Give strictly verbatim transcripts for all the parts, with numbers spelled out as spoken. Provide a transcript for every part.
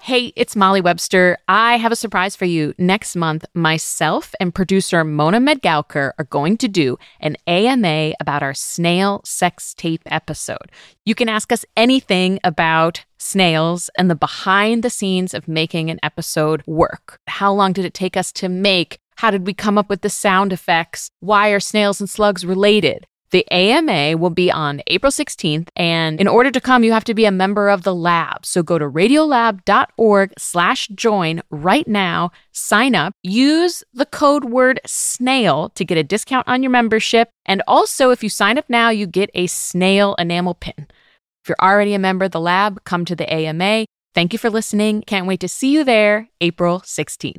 Hey, it's Molly Webster. I have a surprise for you. Next month, myself and producer Mona Medgalker are going to do an A M A about our snail sex tape episode. You can ask us anything about snails and the behind the scenes of making an episode work. How long did it take us to make? How did we come up with the sound effects? Why are snails and slugs related? The A M A will be on April sixteenth, and in order to come, you have to be a member of the lab. So go to radiolab.org slash join right now, sign up, use the code word SNAIL to get a discount on your membership, and also if you sign up now, you get a snail enamel pin. If you're already a member of the lab, come to the A M A. Thank you for listening. Can't wait to see you there, April sixteenth.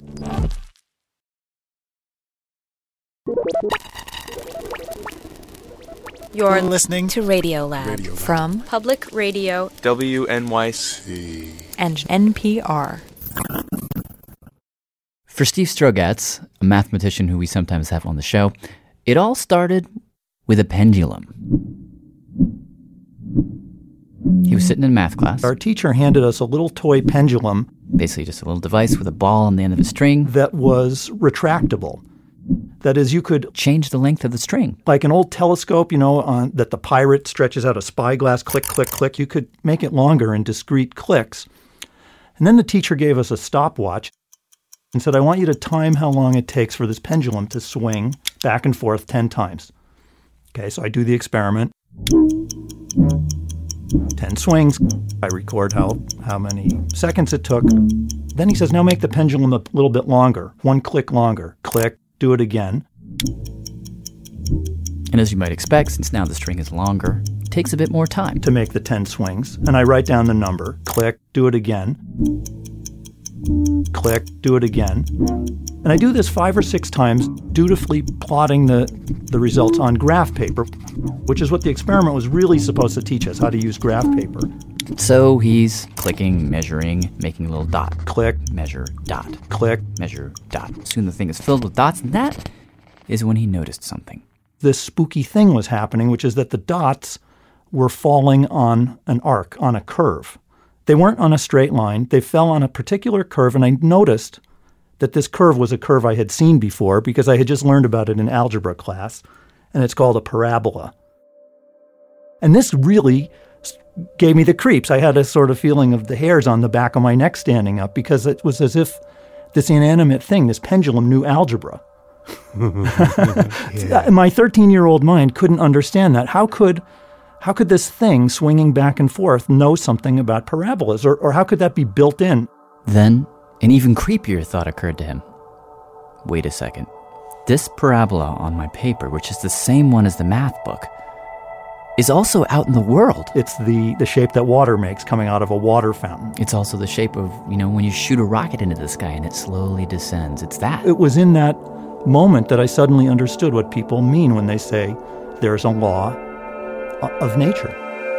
You're listening to Radiolab, Radio Lab. From Public Radio W N Y C and N P R. For Steve Strogatz, a mathematician who we sometimes have on the show, it all started with a pendulum. He was sitting in math class. Our teacher handed us a little toy pendulum. Basically just a little device with a ball on the end of a string. That was retractable. That is, you could change the length of the string. Like an old telescope, you know, on, that the pirate stretches out a spyglass, click, click, click. You could make it longer in discrete clicks. And then the teacher gave us a stopwatch and said, I want you to time how long it takes for this pendulum to swing back and forth ten times. Okay, so I do the experiment. ten swings. I record how, how many seconds it took. Then he says, now make the pendulum a little bit longer. One click longer. Click. Do it again. And as you might expect, since now the string is longer, it takes a bit more time to make the ten swings. And I write down the number. Click. Do it again. Click. Do it again. And I do this five or six times, dutifully plotting the, the results on graph paper, which is what the experiment was really supposed to teach us, how to use graph paper. So he's clicking, measuring, making a little dot. Click. Measure, dot. Click. Measure, dot. Soon the thing is filled with dots, and that is when he noticed something. This spooky thing was happening, which is that the dots were falling on an arc, on a curve. They weren't on a straight line. They fell on a particular curve, and I noticed that this curve was a curve I had seen before because I had just learned about it in algebra class, and it's called a parabola. And this really gave me the creeps. I had a sort of feeling of the hairs on the back of my neck standing up because it was as if this inanimate thing, this pendulum, knew algebra. Yeah. My thirteen-year-old mind couldn't understand that. How could how could this thing swinging back and forth know something about parabolas? Or, or how could that be built in? Then an even creepier thought occurred to him. Wait a second. This parabola on my paper, which is the same one as the math book, is also out in the world. It's the, the shape that water makes coming out of a water fountain. It's also the shape of, you know, when you shoot a rocket into the sky and it slowly descends. It's that. It was in that moment that I suddenly understood what people mean when they say there's a law of nature.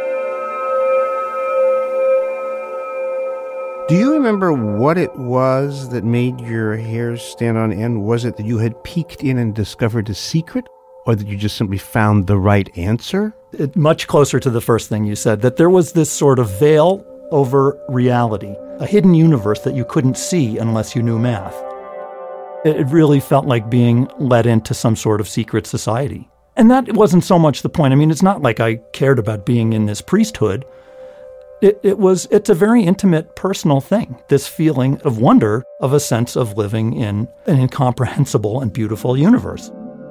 Do you remember what it was that made your hairs stand on end? Was it that you had peeked in and discovered a secret? Or that you just simply found the right answer? It, much closer to the first thing you said, that there was this sort of veil over reality, a hidden universe that you couldn't see unless you knew math. It, it really felt like being let into some sort of secret society. And that wasn't so much the point. I mean, it's not like I cared about being in this priesthood. It, it was, it's a very intimate, personal thing, this feeling of wonder, of a sense of living in an incomprehensible and beautiful universe.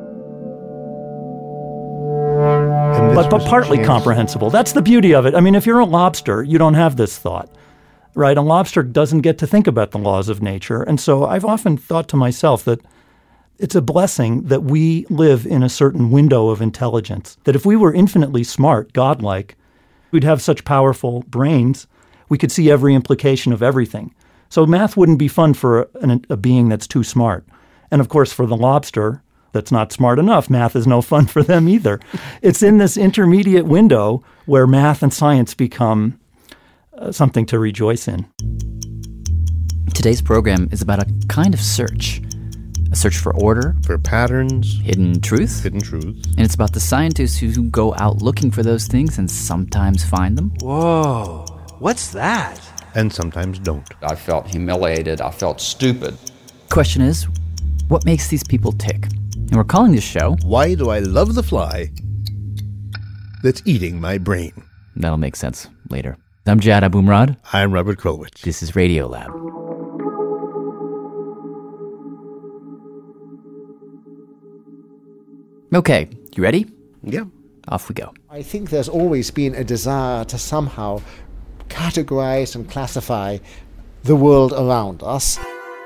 But, but partly comprehensible. That's the beauty of it. I mean, if you're a lobster, you don't have this thought, right? A lobster doesn't get to think about the laws of nature. And so I've often thought to myself that it's a blessing that we live in a certain window of intelligence, that if we were infinitely smart, godlike, we'd have such powerful brains, we could see every implication of everything. So math wouldn't be fun for a, a being that's too smart. And of course, for the lobster that's not smart enough, math is no fun for them either. It's in this intermediate window where math and science become uh, something to rejoice in. Today's program is about a kind of search. A search for order. For patterns. Hidden truth. Hidden truth. And it's about the scientists who go out looking for those things and sometimes find them. Whoa, what's that? And sometimes don't. I felt humiliated. I felt stupid. Question is, what makes these people tick? And we're calling this show, Why Do I Love the Fly That's Eating My Brain? That'll make sense later. I'm Jad Abumrad. I'm Robert Krulwich. This is Radiolab. Okay, you ready? Yeah. Off we go. I think there's always been a desire to somehow categorize and classify the world around us.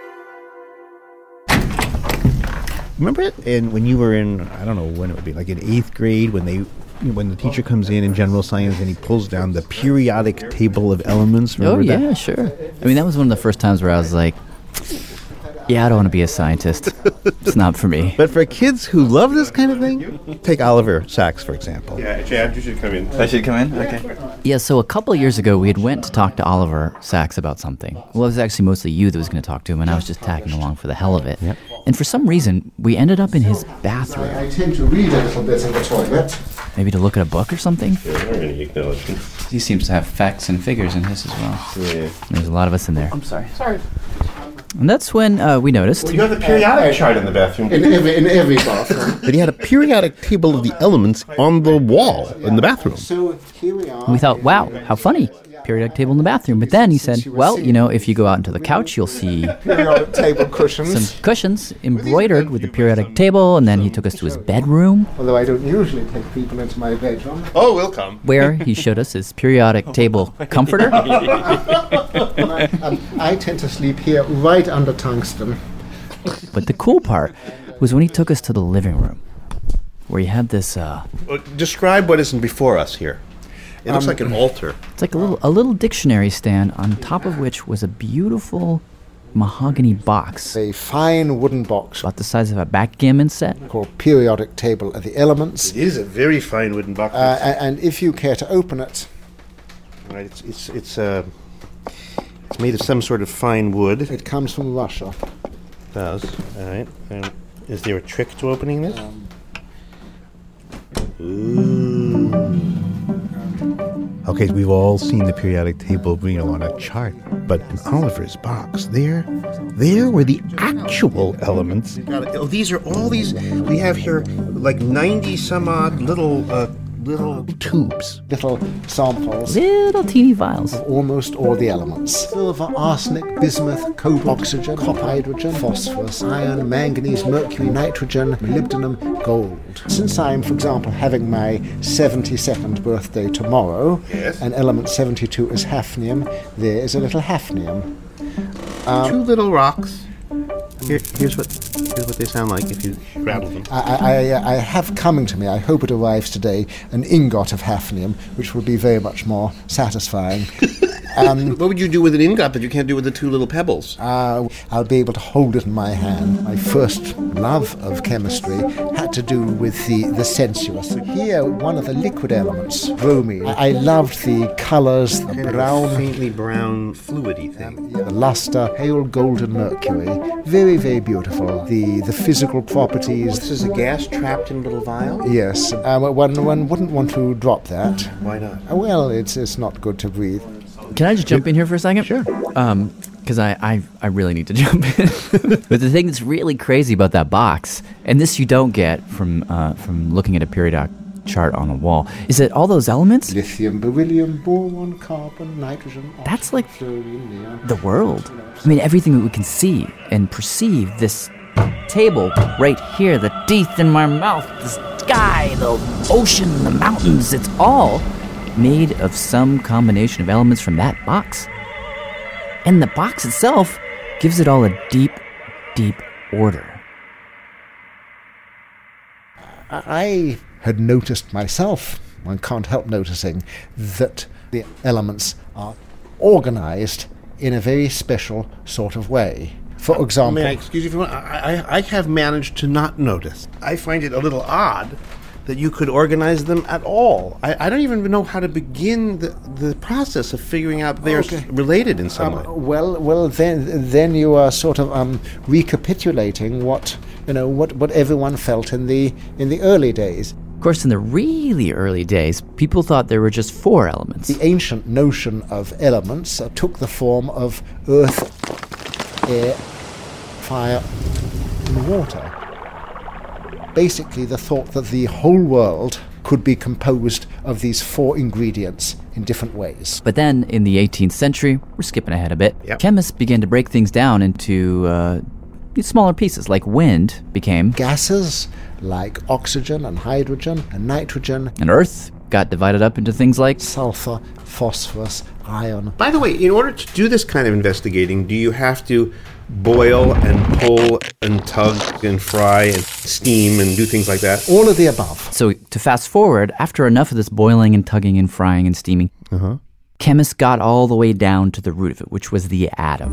Remember it? And when you were in, I don't know when it would be, like in eighth grade, when they, when the teacher comes in in general science and he pulls down the periodic table of elements. Remember oh, yeah, that? sure. I mean, that was one of the first times where I was like, yeah, I don't want to be a scientist. It's not for me. But for kids who love this kind of thing, take Oliver Sacks, for example. Yeah, Chad, you should come in. I should come in? Okay. Yeah, so a couple of years ago, we had went to talk to Oliver Sacks about something. Well, it was actually mostly you that was going to talk to him, and I was just tagging along for the hell of it. Yep. And for some reason, we ended up in his bathroom. I tend to read a little bit in the toilet. Maybe to look at a book or something? Any acknowledgements? He seems to have facts and figures in his as well. Yeah. There's a lot of us in there. I'm sorry. Sorry. And that's when uh, we noticed. Well, you have the periodic chart in the bathroom. In every, in every bathroom. That he had a periodic table of the elements on the wall in the bathroom. So here we are. We thought, wow, how funny. Periodic table in the bathroom. But then he said, well, you know, if you go out into the couch, you'll see Periodic table cushions. some cushions embroidered with the periodic table. And then he took us to his bedroom, Although I don't usually take people into my bedroom. Oh, we'll come. where he showed us his periodic table comforter. And I, and I tend to sleep here right under tungsten. But the cool part was when he took us to the living room, where he had this, uh, Describe what isn't before us here. It looks Um, like an altar. it's like a little, a little dictionary stand on top of which was a beautiful mahogany box, A fine wooden box about the size of a backgammon set. called Periodic Table of the Elements. It is a very fine wooden box. Uh, a- and if you care to open it, right, it's it's it's uh, it's made of some sort of fine wood. It it comes from Russia. does. All right. And is there a trick to opening this? Ooh. Okay, so we've all seen the periodic table, you know, on a chart, but in Oliver's box, there, there were the actual elements. Oh, these are all these. We have here like ninety some odd little, uh, little tubes. Little samples. Little teeny vials. Almost all the elements. Silver, arsenic, bismuth, cobalt, oxygen, copper, hydrogen, phosphorus, iron, manganese, mercury, nitrogen, molybdenum, gold. Since I'm, for example, having my seventy-second birthday tomorrow, Yes. and element seventy-two is hafnium, there is a little hafnium. Two little rocks. Here, here's what here's what they sound like if you rattle them. I, I, I have coming to me, I hope it arrives today, an ingot of hafnium, which will be very much more satisfying. Um, What would you do with an ingot that you can't do with the two little pebbles? Uh, I'll be able to hold it in my hand. My first love of chemistry had to do with the, the sensuous. Here, one of the liquid elements, bromine. I, I loved the colors, the Kind of a brown, faintly brown, fluidy thing. the luster, pale golden mercury. Very, very beautiful. The the physical properties. This is a gas trapped in a little vial? Yes, um, one, one wouldn't want to drop that. Why not? Uh, Well, it's it's not good to breathe. Can I just jump in here for a second? Sure. Um, because I, I, I really need to jump in. But the thing that's really crazy about that box, and this you don't get from uh, from looking at a periodic chart on a wall, is that all those elements, Lithium, beryllium, boron, carbon, nitrogen. That's like fluorine, neon. the world. I mean, everything that we can see and perceive, this table right here, the teeth in my mouth, the sky, the ocean, the mountains, it's all made of some combination of elements from that box. And the box itself gives it all a deep, deep order. I had noticed myself, one can't help noticing, that the elements are organized in a very special sort of way. For example, May I excuse you for a moment? I, I, I have managed to not notice. I find it a little odd that you could organize them at all. I, I don't even know how to begin the, the process of figuring out they're Okay. s- related in some um, way. well, well, then, then you are sort of um, recapitulating what you know, what, what everyone felt in the in the early days. Of course, in the really early days, people thought there were just four elements. The ancient notion of elements uh, took the form of earth, air, fire, and water. Basically, the thought that the whole world could be composed of these four ingredients in different ways. But then, in the eighteenth century, we're skipping ahead a bit, Yep. chemists began to break things down into uh, smaller pieces, like wind became Gases like oxygen and hydrogen and nitrogen, and earth got divided up into things like sulfur, phosphorus, iron. By the way, in order to do this kind of investigating, do you have to boil and pull and tug and fry and steam and do things like that? All of the above. So to fast forward, after enough of this boiling and tugging and frying and steaming, Uh-huh. chemists got all the way down to the root of it, which was the atom.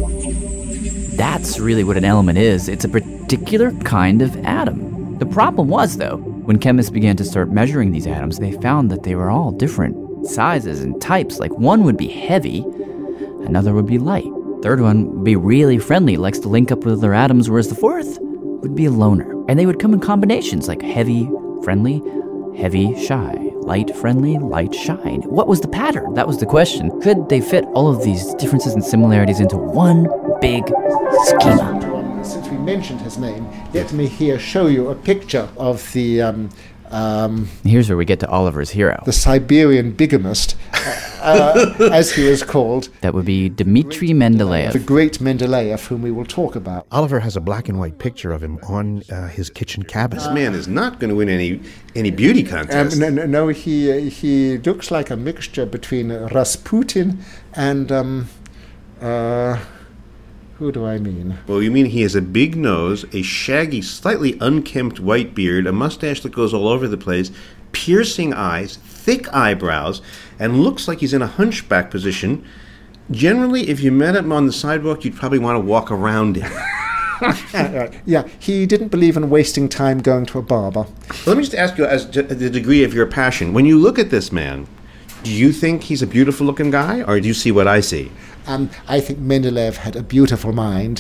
That's really what an element is. It's a particular kind of atom. The problem was, though, when chemists began to start measuring these atoms, they found that they were all different sizes and types. Like one would be heavy, another would be light. Third one would be really friendly, likes to link up with other atoms, whereas the fourth would be a loner. And they would come in combinations like heavy, friendly, heavy, shy, light, friendly, light, shy. What was the pattern? That was the question. Could they fit all of these differences and similarities into one big schema? Since we mentioned his name, let me here show you a picture of the um, um, Here's where we get to Oliver's hero. the Siberian bigamist, uh, uh, as he was called, That would be Dmitry the Mendeleev. great Mendeleev, whom we will talk about. Oliver has a black and white picture of him on uh, his kitchen cabinet. This man is not going to win any any beauty Um, contest. no, no, no, he uh, he looks like a mixture between uh, Rasputin and um, uh, who do I mean? Well, you mean he has a big nose, a shaggy, slightly unkempt white beard, a mustache that goes all over the place, piercing eyes, thick eyebrows, and looks like he's in a hunchback position. Generally, if you met him on the sidewalk, you'd probably want to walk around him. Yeah, he didn't believe in wasting time going to a barber. Let me just ask you, as to the degree of your passion, when you look at this man, do you think he's a beautiful-looking guy, or do you see what I see? Um, I think Mendeleev had a beautiful mind.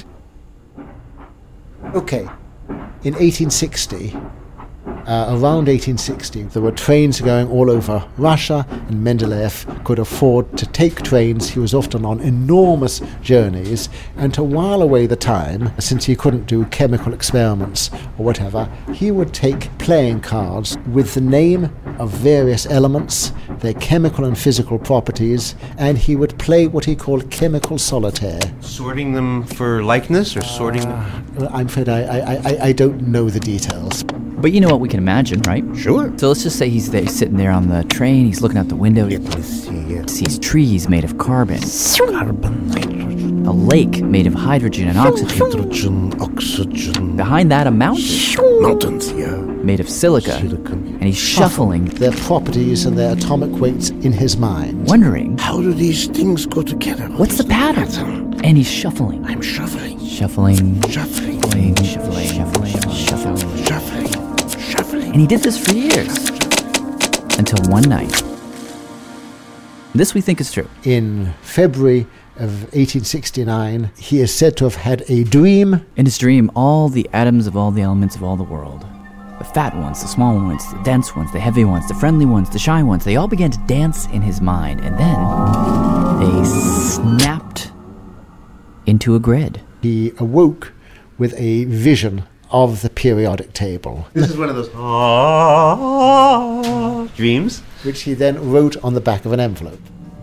Okay, in eighteen sixty, uh, around eighteen sixty, there were trains going all over Russia, and Mendeleev could afford to take trains. He was often on enormous journeys, and to while away the time, since he couldn't do chemical experiments or whatever, he would take playing cards with the name of various elements, their chemical and physical properties, and he would play what he called chemical solitaire. Sorting them for likeness, or sorting them? Well, I'm afraid I, I, I, I don't know the details. But you know what we can imagine, right? Sure. So let's just say he's there, he's sitting there on the train, he's looking out the window, he Let's see, yeah. sees trees made of carbon, Carbon, nitrogen, a lake made of hydrogen and oxygen. hydrogen, oxygen, Behind that, a mountain mountains, yeah. made of silica. Silicon. And he's shuffling, Their properties and their atomic weights in his mind. wondering, How do these things go together? what's the pattern? And he's shuffling, I'm shuffling, shuffling, shuffling, shuffling, shuffling, shuffling, shuffling. shuffling, shuffling. And he did this for years. Until one night. This we think is true. In February of eighteen sixty-nine, he is said to have had a dream. In his dream, all the atoms of all the elements of all the world, the fat ones, the small ones, the dense ones, the heavy ones, the friendly ones, the shy ones, they all began to dance in his mind. And then they snapped into a grid. He awoke with a vision of the periodic table, This is one of those ah dreams. which he then wrote on the back of an envelope.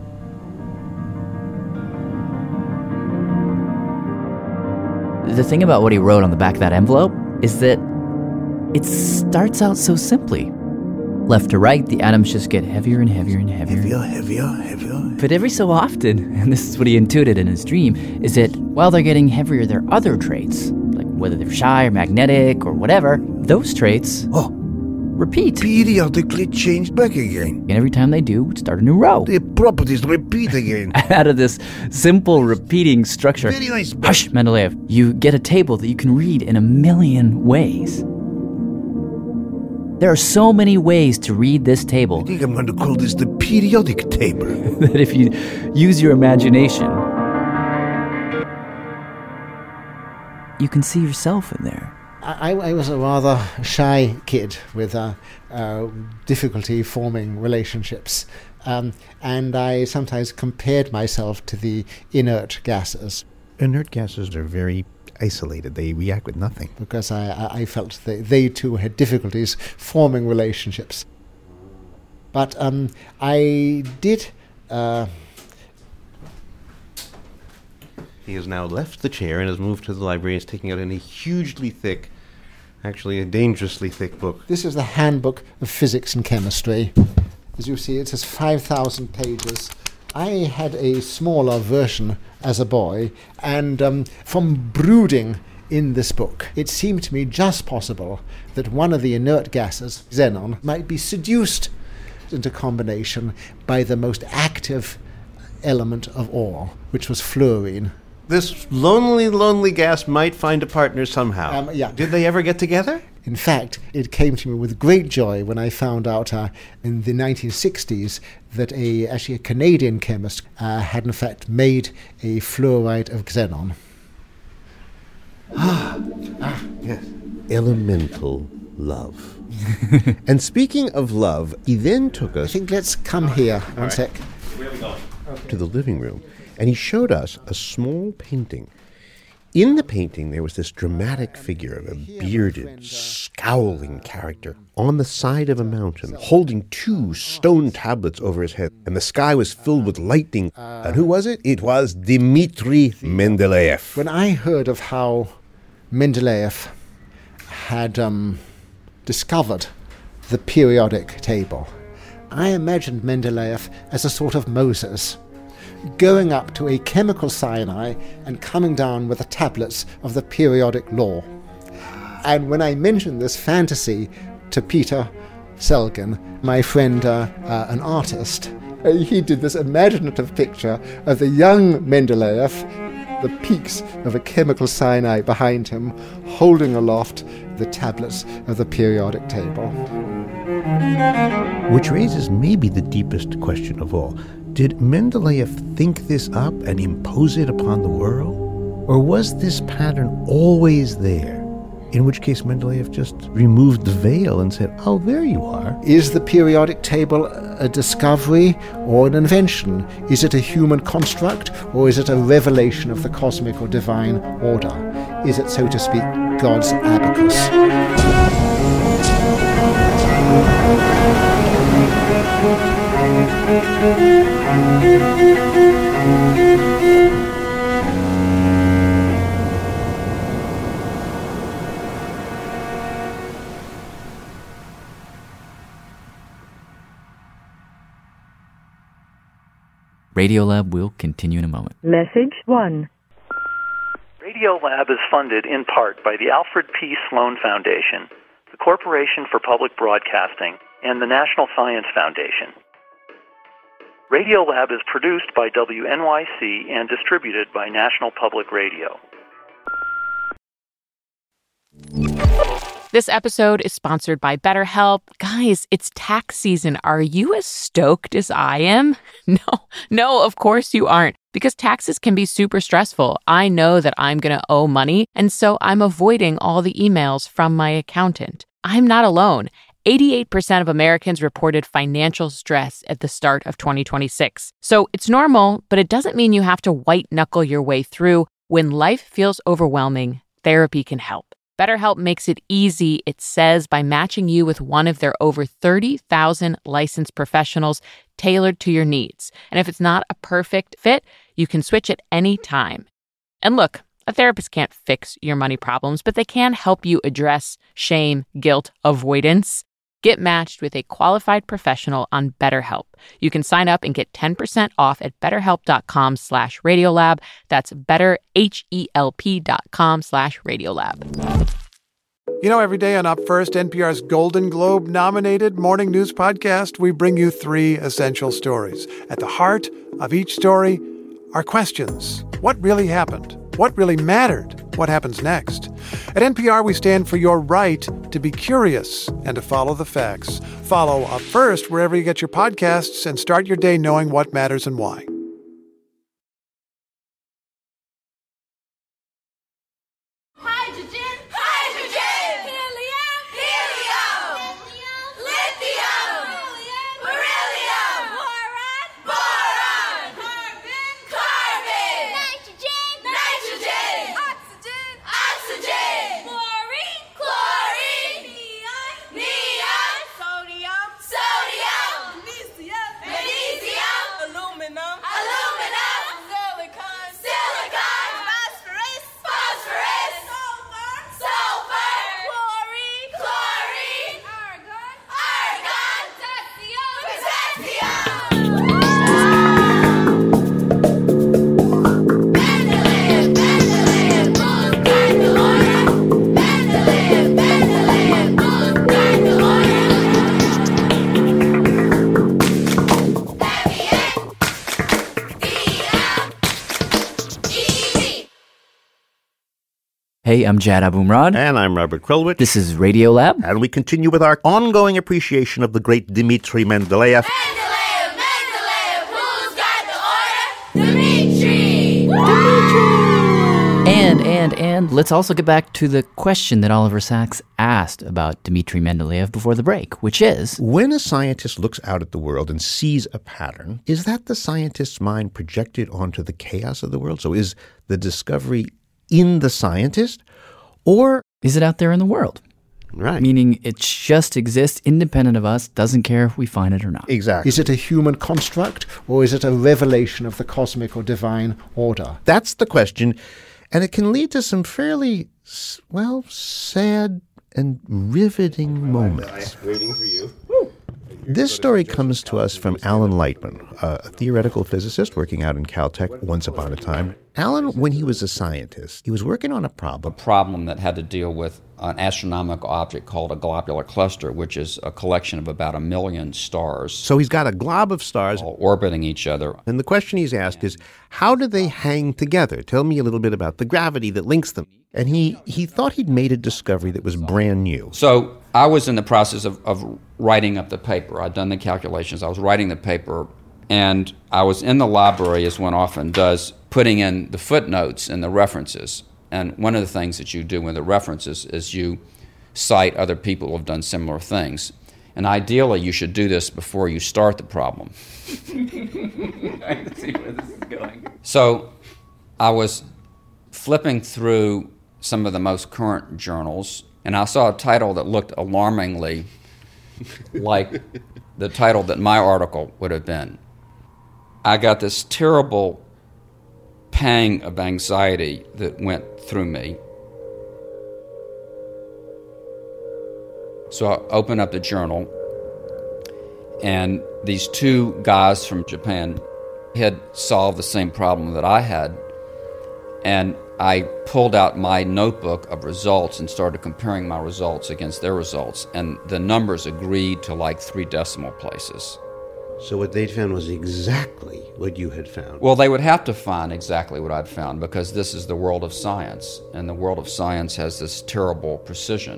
The thing about what he wrote on the back of that envelope is that it starts out so simply. Left to right, the atoms just get heavier and heavier and heavier. Heavier, heavier, heavier. But every so often, and this is what he intuited in his dream, is that while they're getting heavier, their other traits, like whether they're shy or magnetic or whatever, those traits Oh, repeat. periodically change back again. And every time they do, start a new row. The properties repeat again. Out of this simple repeating structure, Very nice. hush, Mendeleev, you get a table that you can read in a million ways. There are so many ways to read this I table think I'm going to call this the periodic table. that if you use your imagination, you can see yourself in there. I, I was a rather shy kid with uh, uh, difficulty forming relationships. Um, and I sometimes compared myself to the inert gases. Inert gases are very isolated. They react with nothing. Because I, I felt that they too had difficulties forming relationships. But um, I did... Uh, He has now left the chair and has moved to the library and is taking out a hugely thick, actually a dangerously thick book. This is the Handbook of Physics and Chemistry. As you see, it has five thousand pages. I had a smaller version as a boy, and um, from brooding in this book, it seemed to me just possible that one of the inert gases, xenon, might be seduced into combination by the most active element of all, which was fluorine. This lonely, lonely gas might find a partner somehow. Um, yeah. Did they ever get together? In fact, it came to me with great joy when I found out uh, in the nineteen sixties that a actually a Canadian chemist uh, had in fact made a fluoride of xenon. ah, yes. Elemental love. And speaking of love, he then took us... I think let's come here, one right. sec. Where are we going? To the living room. And he showed us a small painting. In the painting, there was this dramatic figure of a bearded, scowling character on the side of a mountain, holding two stone tablets over his head. And the sky was filled with lightning. And who was it? It was Dmitri Mendeleev. When I heard of how Mendeleev had um, discovered the periodic table, I imagined Mendeleev as a sort of Moses, going up to a chemical Sinai and coming down with the tablets of the periodic law. And when I mentioned this fantasy to Peter Selgin, my friend, uh, uh, an artist, uh, he did this imaginative picture of the young Mendeleev, the peaks of a chemical Sinai behind him, holding aloft the tablets of the periodic table. Which raises maybe the deepest question of all. Did Mendeleev think this up and impose it upon the world? Or was this pattern always there? In which case Mendeleev just removed the veil and said, oh, there you are. Is the periodic table a discovery or an invention? Is it a human construct, or is it a revelation of the cosmic or divine order? Is it, so to speak, God's abacus? Radiolab will continue in a moment. Message one. Radiolab is funded in part by the Alfred P. Sloan Foundation, the Corporation for Public Broadcasting, and the National Science Foundation. Radiolab is produced by W N Y C and distributed by National Public Radio. This episode is sponsored by BetterHelp. Guys, it's tax season. Are you as stoked as I am? No, no, of course you aren't, because taxes can be super stressful. I know that I'm going to owe money, and so I'm avoiding all the emails from my accountant. I'm not alone. eighty-eight percent of Americans reported financial stress at the start of twenty twenty-six. So it's normal, but it doesn't mean you have to white-knuckle your way through. When life feels overwhelming, therapy can help. BetterHelp makes it easy, it says, by matching you with one of their over thirty thousand licensed professionals tailored to your needs. And if it's not a perfect fit, you can switch at any time. And look, a therapist can't fix your money problems, but they can help you address shame, guilt, avoidance. Get matched with a qualified professional on BetterHelp. You can sign up and get ten percent off at betterhelp.com slash radiolab. That's betterhelp.com slash radiolab. You know, every day on Up First, N P R's Golden Globe-nominated morning news podcast, we bring you three essential stories. At the heart of each story are questions. What really happened? What really mattered? What happens next? At N P R, we stand for your right to be curious and to follow the facts. Follow Up First wherever you get your podcasts and start your day knowing what matters and why. Hydrogen! Hydrogen! Hey, I'm Jad Abumrad. And I'm Robert Krulwich. This is Radiolab. And we continue with our ongoing appreciation of the great Dmitri Mendeleev. Mendeleev, Mendeleev, who's got the order? Dmitri! And, and, and let's also get back to the question that Oliver Sacks asked about Dmitri Mendeleev before the break, which is... When a scientist looks out at the world and sees a pattern, is that the scientist's mind projected onto the chaos of the world? So is the discovery in the scientist, or is it out there in the world? Right. Meaning it just exists independent of us, doesn't care if we find it or not. Exactly. Is it a human construct, or is it a revelation of the cosmic or divine order? That's the question, and it can lead to some fairly, well, sad and riveting moments. Waiting for you. This story comes to us from Alan Lightman, a theoretical physicist working out in Caltech once upon a time. Alan, when he was a scientist, he was working on a problem. A problem that had to deal with an astronomical object called a globular cluster, which is a collection of about a million stars. So he's got a glob of stars all orbiting each other. And the question he's asked is, how do they hang together? Tell me a little bit about the gravity that links them. And he, he thought he'd made a discovery that was brand new. So I was in the process of, of writing up the paper. I'd done the calculations. I was writing the paper, and I was in the library, as one often does, putting in the footnotes and the references. And one of the things that you do with the references is you cite other people who have done similar things. And ideally, you should do this before you start the problem. I see where this is going. So I was flipping through some of the most current journals, and I saw a title that looked alarmingly like the title that my article would have been. I got this terrible pang of anxiety that went through me. So I opened up the journal, and these two guys from Japan had solved the same problem that I had, and I pulled out my notebook of results and started comparing my results against their results, and the numbers agreed to like three decimal places. So what they'd found was exactly what you had found. Well, they would have to find exactly what I'd found, because this is the world of science, and the world of science has this terrible precision.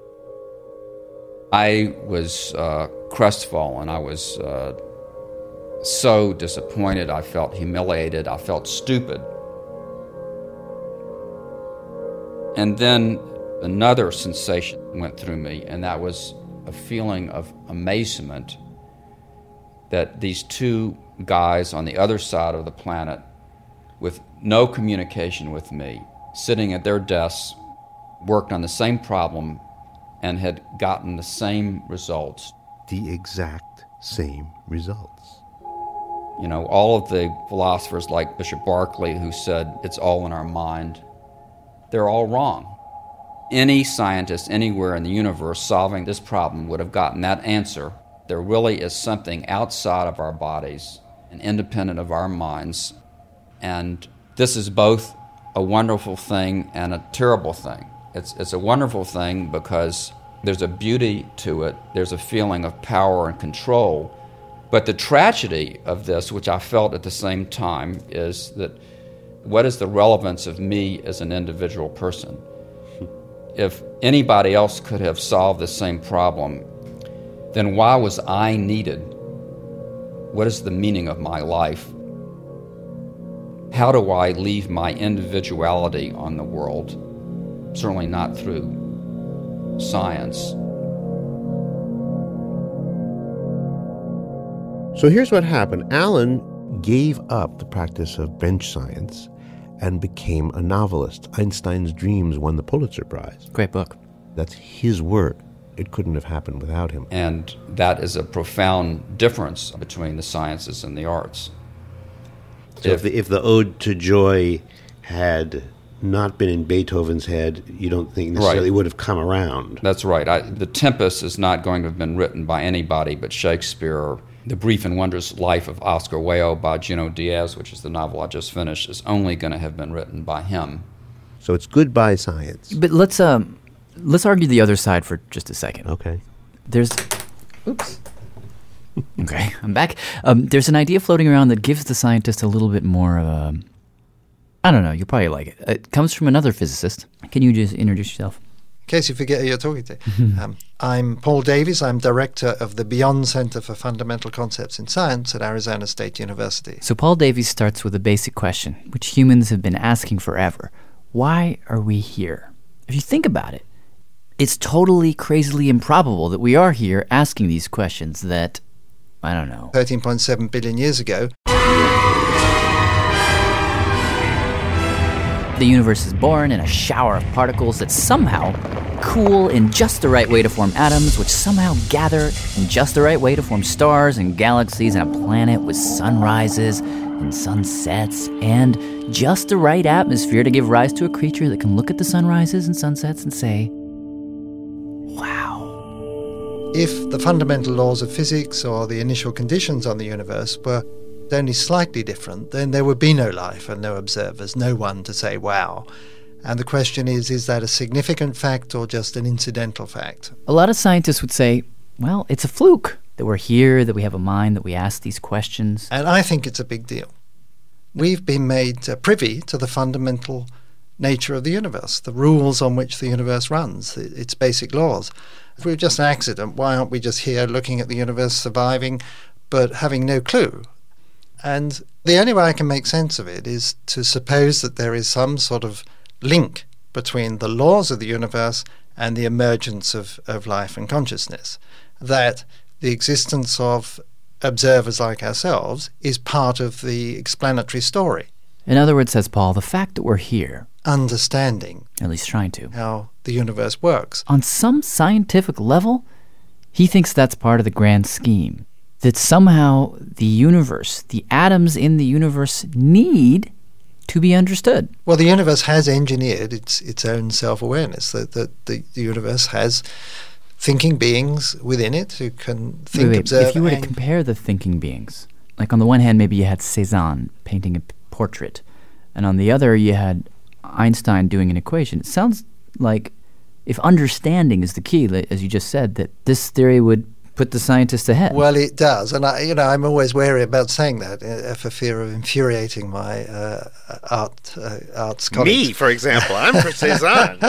I was uh, crestfallen. I was uh, so disappointed. I felt humiliated. I felt stupid. And then another sensation went through me, and that was a feeling of amazement that these two guys on the other side of the planet, with no communication with me, sitting at their desks, worked on the same problem and had gotten the same results. The exact same results. You know, all of the philosophers like Bishop Berkeley, who said it's all in our mind, they're all wrong. Any scientist anywhere in the universe solving this problem would have gotten that answer. There really is something outside of our bodies and independent of our minds. And this is both a wonderful thing and a terrible thing. It's, it's a wonderful thing because there's a beauty to it. There's a feeling of power and control. But the tragedy of this, which I felt at the same time, is that what is the relevance of me as an individual person? If anybody else could have solved the same problem, then why was I needed? What is the meaning of my life? How do I leave my individuality on the world? Certainly not through science. So here's what happened. Alan gave up the practice of bench science and became a novelist. Einstein's Dreams won the Pulitzer Prize. Great book. That's his work. It couldn't have happened without him. And that is a profound difference between the sciences and the arts. So if, if, the, if the Ode to Joy had not been in Beethoven's head, you don't think necessarily right. would have come around. That's right. I, the Tempest is not going to have been written by anybody but Shakespeare. The Brief and Wondrous Life of Oscar Wilde by Junot Diaz, which is the novel I just finished, is only going to have been written by him. So it's goodbye science. But let's um, let's argue the other side for just a second. Okay. There's, oops. Okay, I'm back. Um, there's an idea floating around that gives the scientist a little bit more of a, I I don't know. You'll probably like it. It comes from another physicist. Can you just introduce yourself? In case you forget who you're talking to. um, I'm Paul Davies. I'm director of the Beyond Center for Fundamental Concepts in Science at Arizona State University. So Paul Davies starts with a basic question, which humans have been asking forever. Why are we here? If you think about it, it's totally crazily improbable that we are here asking these questions that, I don't know. thirteen point seven billion years ago. The universe is born in a shower of particles that somehow cool in just the right way to form atoms, which somehow gather in just the right way to form stars and galaxies and a planet with sunrises and sunsets and just the right atmosphere to give rise to a creature that can look at the sunrises and sunsets and say, wow. If the fundamental laws of physics or the initial conditions on the universe were only slightly different, then there would be no life and no observers, no one to say, wow. And the question is, is that a significant fact or just an incidental fact? A lot of scientists would say, well, it's a fluke that we're here, that we have a mind, that we ask these questions. And I think it's a big deal. We've been made uh, privy to the fundamental nature of the universe, the rules on which the universe runs, its basic laws. If we were just an accident, why aren't we just here looking at the universe, surviving, but having no clue? And the only way I can make sense of it is to suppose that there is some sort of link between the laws of the universe and the emergence of, of life and consciousness, that the existence of observers like ourselves is part of the explanatory story. In other words, says Paul, the fact that we're here, understanding, at least trying to, how the universe works, on some scientific level, he thinks that's part of the grand scheme. That somehow the universe, the atoms in the universe need to be understood. Well, the universe has engineered its its own self-awareness, that the, the, the universe has thinking beings within it who can think, wait, wait. observe, If you were and to compare the thinking beings, like on the one hand, maybe you had Cézanne painting a portrait, and on the other you had Einstein doing an equation. It sounds like if understanding is the key, as you just said, that this theory would put the scientist ahead. Well, it does, and I, you know, I'm always wary about saying that uh, for fear of infuriating my uh, art uh, arts colleagues. Me, for example, I'm for Cézanne.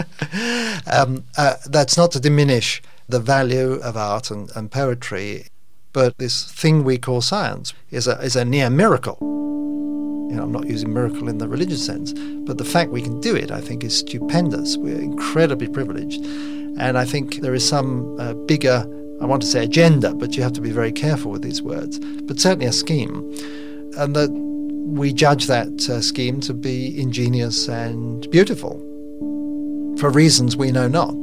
um, uh, that's not to diminish the value of art and, and poetry, but this thing we call science is a is a near miracle. You know, I'm not using miracle in the religious sense, but the fact we can do it, I think, is stupendous. We're incredibly privileged, and I think there is some uh, bigger, I want to say agenda, but you have to be very careful with these words, but certainly a scheme, and that we judge that uh, scheme to be ingenious and beautiful for reasons we know not.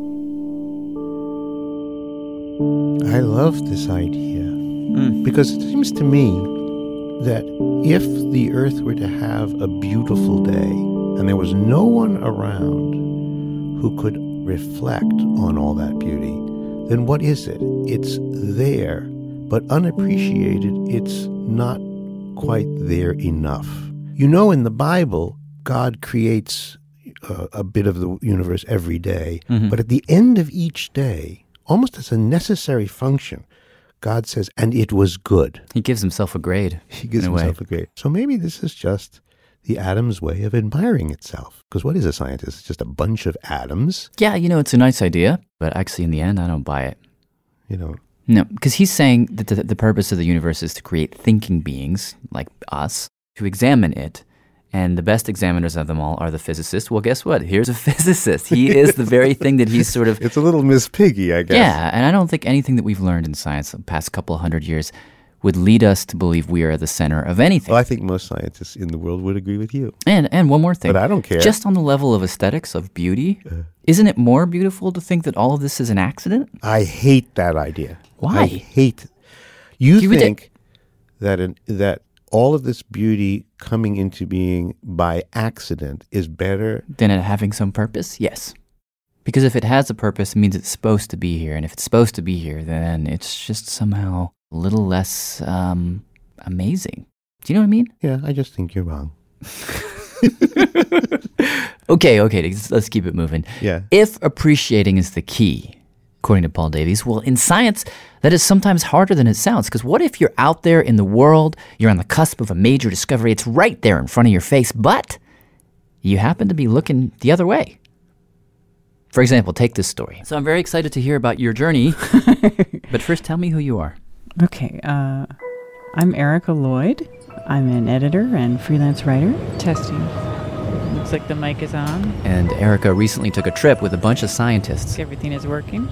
I love this idea mm. because it seems to me that if the earth were to have a beautiful day and there was no one around who could reflect on all that beauty, then what is it? It's there, but unappreciated. It's not quite there enough. You know, in the Bible, God creates uh, a bit of the universe every day, mm-hmm. but at the end of each day, almost as a necessary function, God says, and it was good. He gives himself a grade. He gives in a himself way. a grade. So maybe this is just the atom's way of admiring itself. Because what is a scientist? It's just a bunch of atoms. Yeah, you know, it's a nice idea, but actually in the end, I don't buy it. You know? No, because he's saying that the, the purpose of the universe is to create thinking beings, like us, to examine it. And the best examiners of them all are the physicists. Well, guess what? Here's a physicist. He is the very thing that he's sort of... It's a little Miss Piggy, I guess. Yeah, and I don't think anything that we've learned in science the past couple of hundred years would lead us to believe we are the center of anything. Well, I think most scientists in the world would agree with you. And and one more thing. But I don't care. Just on the level of aesthetics, of beauty, uh, isn't it more beautiful to think that all of this is an accident? I hate that idea. Why? I hate... You, you think that an, that... all of this beauty coming into being by accident is better than it having some purpose? Yes. Because if it has a purpose, it means it's supposed to be here. And if it's supposed to be here, then it's just somehow a little less um, amazing. Do you know what I mean? Yeah, I just think you're wrong. okay, okay, let's, let's keep it moving. Yeah. If appreciating is the key, according to Paul Davies. Well, in science, that is sometimes harder than it sounds, because what if you're out there in the world, you're on the cusp of a major discovery, it's right there in front of your face, but you happen to be looking the other way? For example, take this story. So I'm very excited to hear about your journey, but first tell me who you are. Okay, uh, I'm Erica Lloyd. I'm an editor and freelance writer. Testing. Looks like the mic is on. And Erica recently took a trip with a bunch of scientists. Everything is working.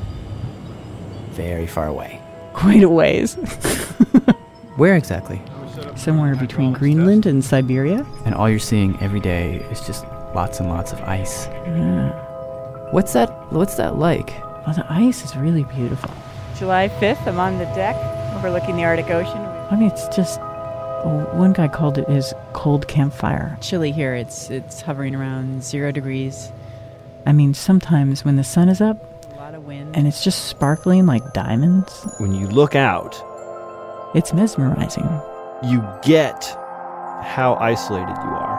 Very far away. Quite a ways. Where exactly? Somewhere between Greenland and Siberia. And all you're seeing every day is just lots and lots of ice. Yeah. What's that, what's that like? Well, the ice is really beautiful. July fifth, I'm on the deck overlooking the Arctic Ocean. I mean, it's just, oh, one guy called it his cold campfire. Chilly here. It's, it's hovering around zero degrees. I mean, sometimes when the sun is up, and it's just sparkling like diamonds. When you look out, it's mesmerizing. You get how isolated you are.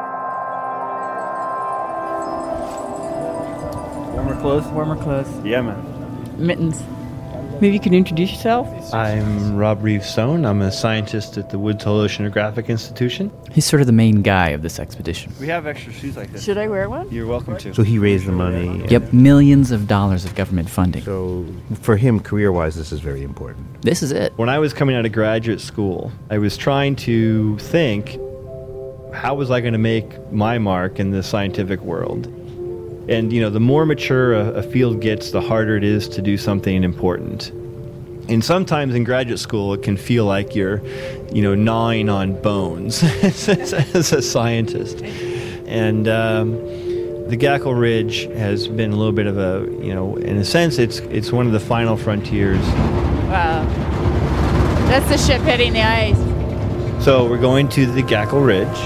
Warmer clothes? Warmer clothes. Yeah, man. Mittens. Maybe you can introduce yourself? I'm Rob Reeve-Stone. I'm a scientist at the Woods Hole Oceanographic Institution. He's sort of the main guy of this expedition. We have extra shoes like this. Should I wear one? You're welcome to. So he raised the money. Yep, millions of dollars of government funding. So for him, career-wise, this is very important. This is it. When I was coming out of graduate school, I was trying to think, how was I going to make my mark in the scientific world? And, you know, the more mature a, a field gets, the harder it is to do something important. And sometimes in graduate school, it can feel like you're, you know, gnawing on bones as, as a scientist. And um, the Gackle Ridge has been a little bit of a, you know, in a sense, it's it's one of the final frontiers. Wow. That's the ship hitting the ice. So we're going to the Gackle Ridge.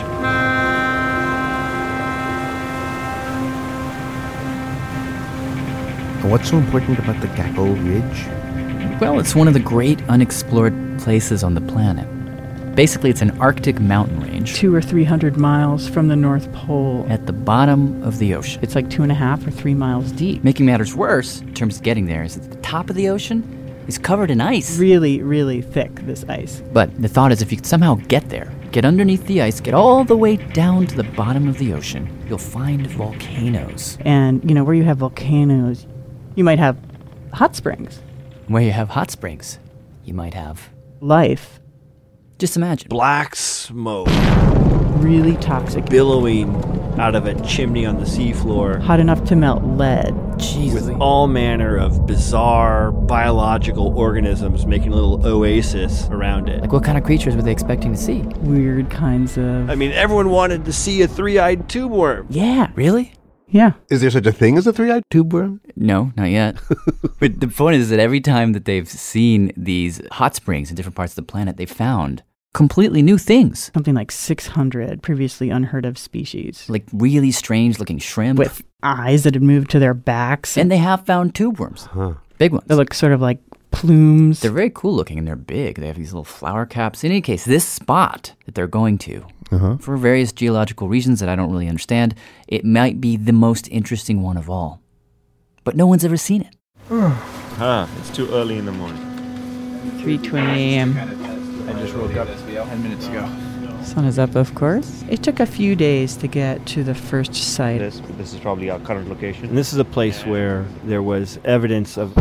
What's so important about the Gackle Ridge? Well, it's one of the great unexplored places on the planet. Basically, it's an Arctic mountain range. Two or three hundred miles from the North Pole. At the bottom of the ocean. It's like two and a half or three miles deep. Making matters worse, in terms of getting there, is that the top of the ocean is covered in ice. Really, really thick, this ice. But the thought is if you could somehow get there, get underneath the ice, get all the way down to the bottom of the ocean, you'll find volcanoes. And, you know, where you have volcanoes, you might have hot springs. Where you have hot springs, you might have life. Just imagine. Black smoke. Really toxic. Billowing out of a chimney on the seafloor. Hot enough to melt lead. Jeez. With all manner of bizarre biological organisms making a little oasis around it. Like what kind of creatures were they expecting to see? Weird kinds of... I mean, everyone wanted to see a three-eyed tube worm. Yeah. Really? Yeah. Is there such a thing as a three-eyed tube worm? No, not yet. But the point is that every time that they've seen these hot springs in different parts of the planet, they've found completely new things. Something like six hundred previously unheard of species. Like really strange looking shrimp. With eyes that had moved to their backs. And they have found tube worms. Huh. Big ones. They look sort of like plumes. They're very cool looking and they're big. They have these little flower caps. In any case, this spot that they're going to, uh-huh. for various geological reasons that I don't really understand, it might be the most interesting one of all. But no one's ever seen it. Huh, it's too early in the morning. three twenty a.m. I just woke up ten minutes ago. Sun is up, of course. It took a few days to get to the first site. This, this is probably our current location. And this is a place where there was evidence of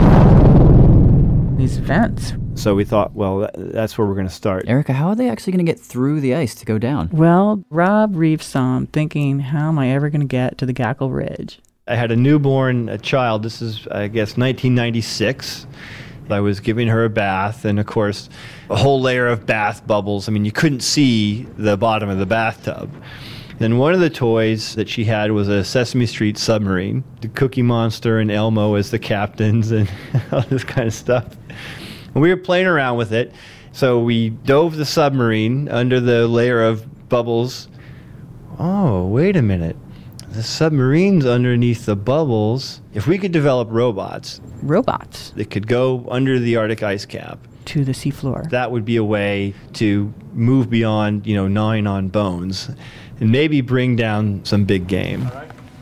these vents. So we thought, well, that, that's where we're going to start. Erica, how are they actually going to get through the ice to go down? Well, Rob Reeves saw him thinking, how am I ever going to get to the Gackle Ridge? I had a newborn a child. This is, I guess, nineteen ninety-six. I was giving her a bath, and of course, a whole layer of bath bubbles. I mean, you couldn't see the bottom of the bathtub. Then one of the toys that she had was a Sesame Street submarine, the Cookie Monster and Elmo as the captains and all this kind of stuff. And we were playing around with it, so we dove the submarine under the layer of bubbles. Oh, wait a minute. The submarine's underneath the bubbles. If we could develop robots... Robots? That could go under the Arctic ice cap. To the seafloor. That would be a way to move beyond, you know, gnawing on bones and maybe bring down some big game.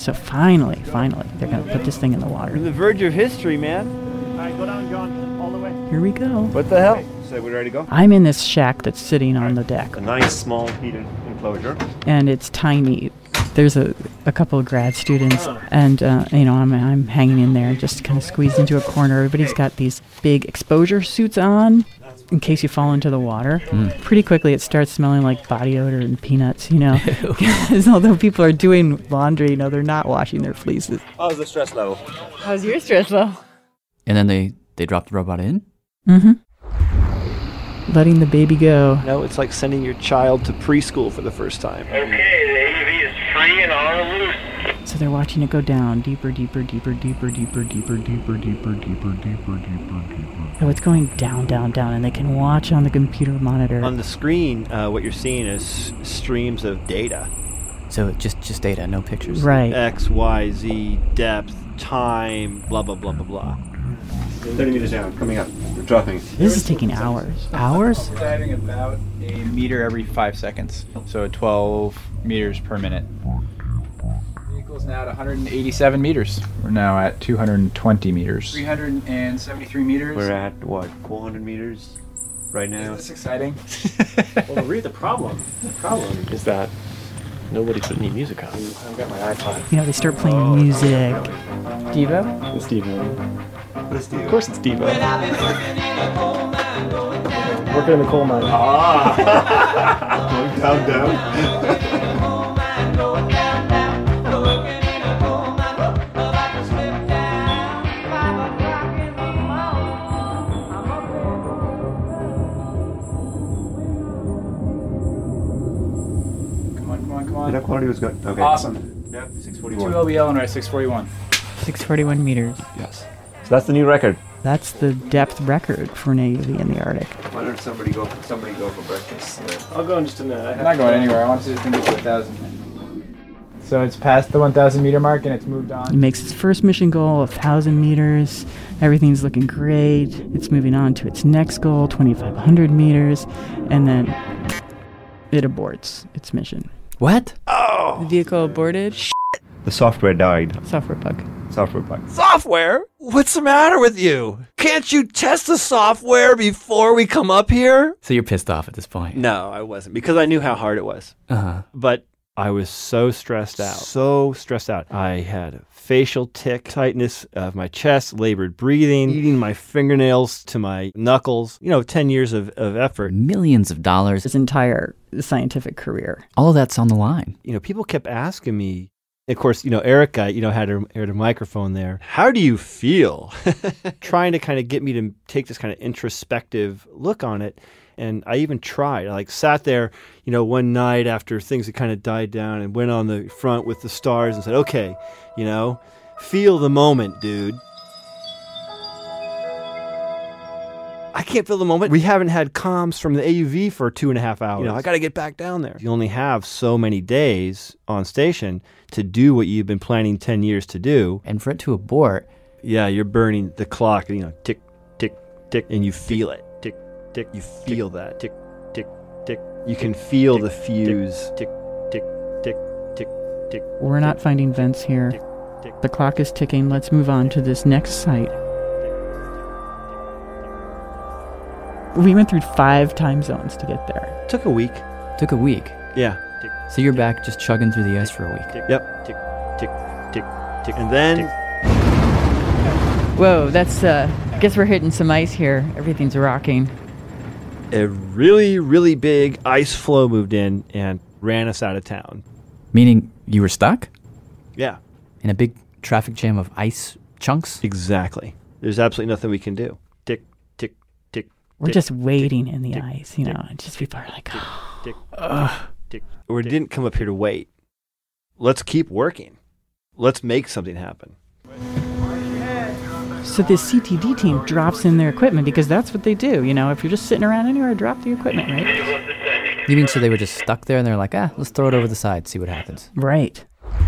So finally, finally, they're going to put this thing in the water. We're on the verge of history, man. All right, go down, John, all the way. Here we go. What the hell? So we're ready to go? I'm in this shack that's sitting on the deck. A nice small heated enclosure. And it's tiny. There's a, a couple of grad students, and uh, you know I'm I'm hanging in there, just kind of squeezed into a corner. Everybody's got these big exposure suits on, in case you fall into the water. Mm. Pretty quickly, it starts smelling like body odor and peanuts, you know. Because although people are doing laundry, you know, they're not washing their fleeces. How's the stress level? How's your stress level? And then they they drop the robot in. Mm-hmm. Letting the baby go. No, it's like sending your child to preschool for the first time. Okay, the A U V is free and on the loose. So they're watching it go down, deeper, deeper, deeper, deeper, deeper, deeper, deeper, deeper, deeper, deeper, deeper, deeper. So it's going down, down, down, and they can watch on the computer monitor. On the screen, uh, what you're seeing is streams of data. So just just data, no pictures. Right. X, Y, Z, depth, time, blah, blah, blah, blah, blah. thirty meters down, coming up. We're dropping. This is taking hours. Hours? We're adding about a meter every five seconds, so twelve meters per minute. The vehicle's now at one hundred eighty-seven meters. We're now at two hundred twenty meters. three hundred seventy-three meters. We're at, what, four hundred meters right now? Is this exciting? Well, really the problem, the problem is that nobody put any music on. I've got my iPod. You know, they start playing music. Devo? It's Devo. What is Devo? Of course it's Devo. Working in the coal mine. Ah! Down, down. Come on, come on, come on. That quality was good. Okay. Awesome. Yep, six forty-one. Two L B L and we're at six forty-one. six forty-one meters. Yes. So that's the new record. That's the depth record for an A U V in the Arctic. Why don't somebody go for, somebody go for breakfast? Yeah. I'll go in just a minute. I I'm not going anywhere. I want to see this thing get to one thousand. So it's past the one thousand meter mark and it's moved on. It makes its first mission goal of one thousand meters. Everything's looking great. It's moving on to its next goal, twenty-five hundred meters. And then it aborts its mission. What? Oh! The vehicle aborted. The software died. Software bug. Software bug. Software? What's the matter with you? Can't you test the software before we come up here? So you're pissed off at this point? No, I wasn't, because I knew how hard it was. Uh-huh. But I was so stressed out. So stressed out. I had facial tic, tightness of my chest, labored breathing, eating my fingernails to my knuckles. You know, ten years of, of effort. Millions of dollars. His entire scientific career. All of that's on the line. You know, people kept asking me, of course, you know, Erica, you know, had her, had her microphone there. How do you feel? Trying to kind of get me to take this kind of introspective look on it. And I even tried. I like sat there, you know, one night after things had kind of died down and went on the front with the stars and said, okay, you know, feel the moment, dude. I can't feel the moment. We haven't had comms from the A U V for two and a half hours. You know, I got to get back down there. You only have so many days on station to do what you've been planning ten years to do. And for it to abort. Yeah, you're burning the clock, you know, tick, tick, tick, and you feel it. Tick, tick, you feel that. Tick, tick, tick. You can feel the fuse. Tick, tick, tick, tick, tick. We're not finding vents here. The clock is ticking. Let's move on to this next site. We went through five time zones to get there. Took a week. Took a week? Yeah. So you're back just chugging through the ice for a week? Yep. Tick, tick, tick, tick. And then... Whoa, that's, uh, I guess we're hitting some ice here. Everything's rocking. A really, really big ice floe moved in and ran us out of town. Meaning you were stuck? Yeah. In a big traffic jam of ice chunks? Exactly. There's absolutely nothing we can do. Tick, tick, tick. We're tick, just waiting tick, in the tick, ice, you tick, know, and just people are like, oh. Tick, tick, tick. We didn't come up here to wait. Let's keep working. Let's make something happen. So this C T D team drops in their equipment because that's what they do. You know, if you're just sitting around anywhere, drop the equipment, right? You mean so they were just stuck there and they're like, ah, let's throw it over the side, see what happens. Right.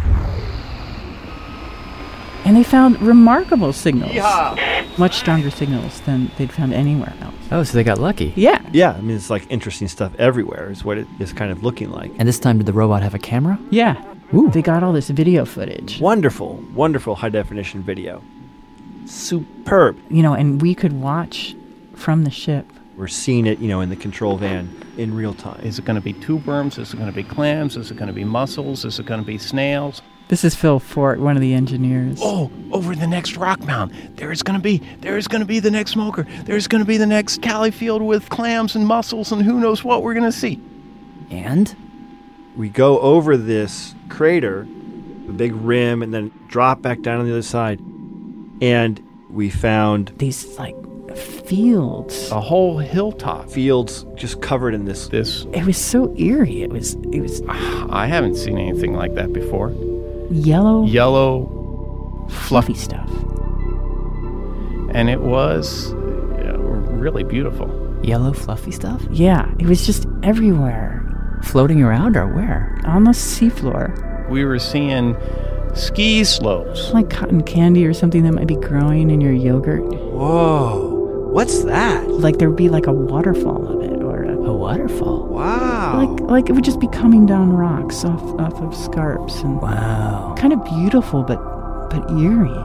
And they found remarkable signals. Yeehaw! Much stronger signals than they'd found anywhere else. Oh, so they got lucky. Yeah. Yeah, I mean, it's like interesting stuff everywhere is what it is kind of looking like. And this time, did the robot have a camera? Yeah. Ooh. They got all this video footage. Wonderful, wonderful high-definition video. Superb. You know, and we could watch from the ship. We're seeing it, you know, in the control van in real time. Is it going to be tube worms? Is it going to be clams? Is it going to be mussels? Is it going to be snails? This is Phil Fort, one of the engineers. Oh, over the next rock mound, there is going to be, there is going to be the next smoker. There's going to be the next Cali field with clams and mussels and who knows what we're going to see. And we go over this crater, a big rim, and then drop back down on the other side. And we found these, like, fields. A whole hilltop. Fields just covered in this. This. It was so eerie. It was, it was. I haven't seen anything like that before. Yellow. Yellow. Fluffy stuff. And it was uh, really beautiful. Yellow fluffy stuff? Yeah, it was just everywhere. Floating around or where? On the seafloor. We were seeing ski slopes. Like cotton candy or something that might be growing in your yogurt. Whoa. What's that? Like there would be like a waterfall of it or a, a waterfall. Wow. Like like it would just be coming down rocks off off of scarps and wow. Kind of beautiful but but eerie.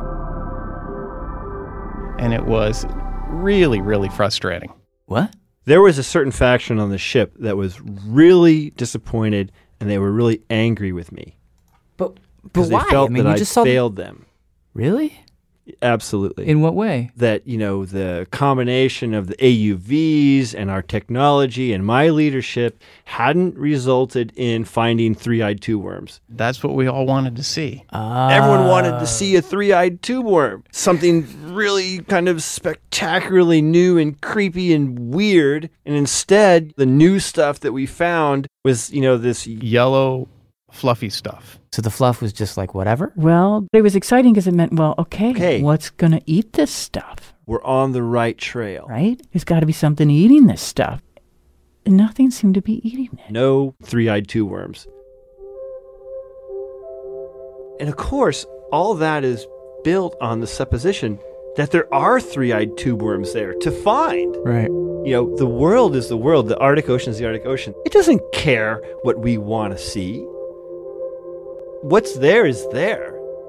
And it was really, really frustrating. What? There was a certain faction on the ship that was really disappointed, and they were really angry with me. But but because why? They felt I mean, that you I just saw failed them. Really? Absolutely. In what way? That, you know, the combination of the A U Vs and our technology and my leadership hadn't resulted in finding three-eyed tube worms. That's what we all wanted to see. Uh, Everyone wanted to see a three-eyed tube worm. Something really kind of spectacularly new and creepy and weird. And instead, the new stuff that we found was, you know, this yellow, fluffy stuff. So the fluff was just like whatever? Well, it was exciting because it meant, well, okay, okay, what's going to eat this stuff? We're on the right trail. Right? There's got to be something eating this stuff. And nothing seemed to be eating it. No three-eyed tube worms. And of course, all that is built on the supposition that there are three-eyed tube worms there to find. Right. You know, the world is the world. The Arctic Ocean is the Arctic Ocean. It doesn't care what we want to see. What's there is there.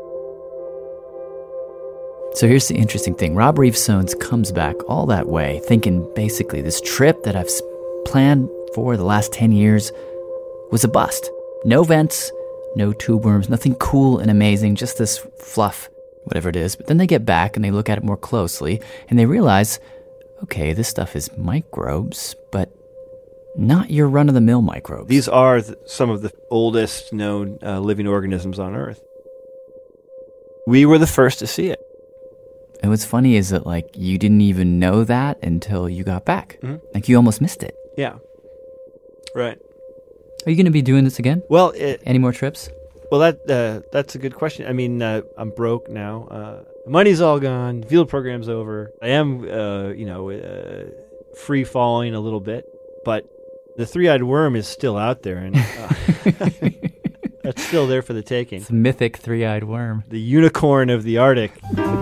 So here's the interesting thing. Rob Reeve-Sones comes back all that way, thinking basically this trip that I've planned for the last ten years was a bust. No vents, no tube worms, nothing cool and amazing, just this fluff, whatever it is. But then they get back and they look at it more closely and they realize, okay, this stuff is microbes, but not your run-of-the-mill microbes. These are th- some of the oldest known uh, living organisms on Earth. We were the first to see it. And what's funny is that, like, you didn't even know that until you got back. Mm-hmm. Like, you almost missed it. Yeah. Right. Are you going to be doing this again? Well, it, any more trips? Well, that uh, that's a good question. I mean, uh, I'm broke now. Uh, money's all gone. Field program's over. I am, uh, you know, uh, free falling a little bit, but the three-eyed worm is still out there, and uh, that's still there for the taking. It's a mythic three-eyed worm. The unicorn of the Arctic.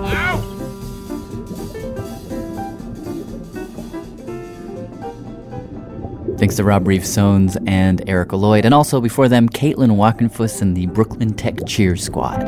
Thanks to Rob Reeve-Sones and Erica Lloyd, and also before them, Caitlin Walkenfuss and the Brooklyn Tech Cheer Squad.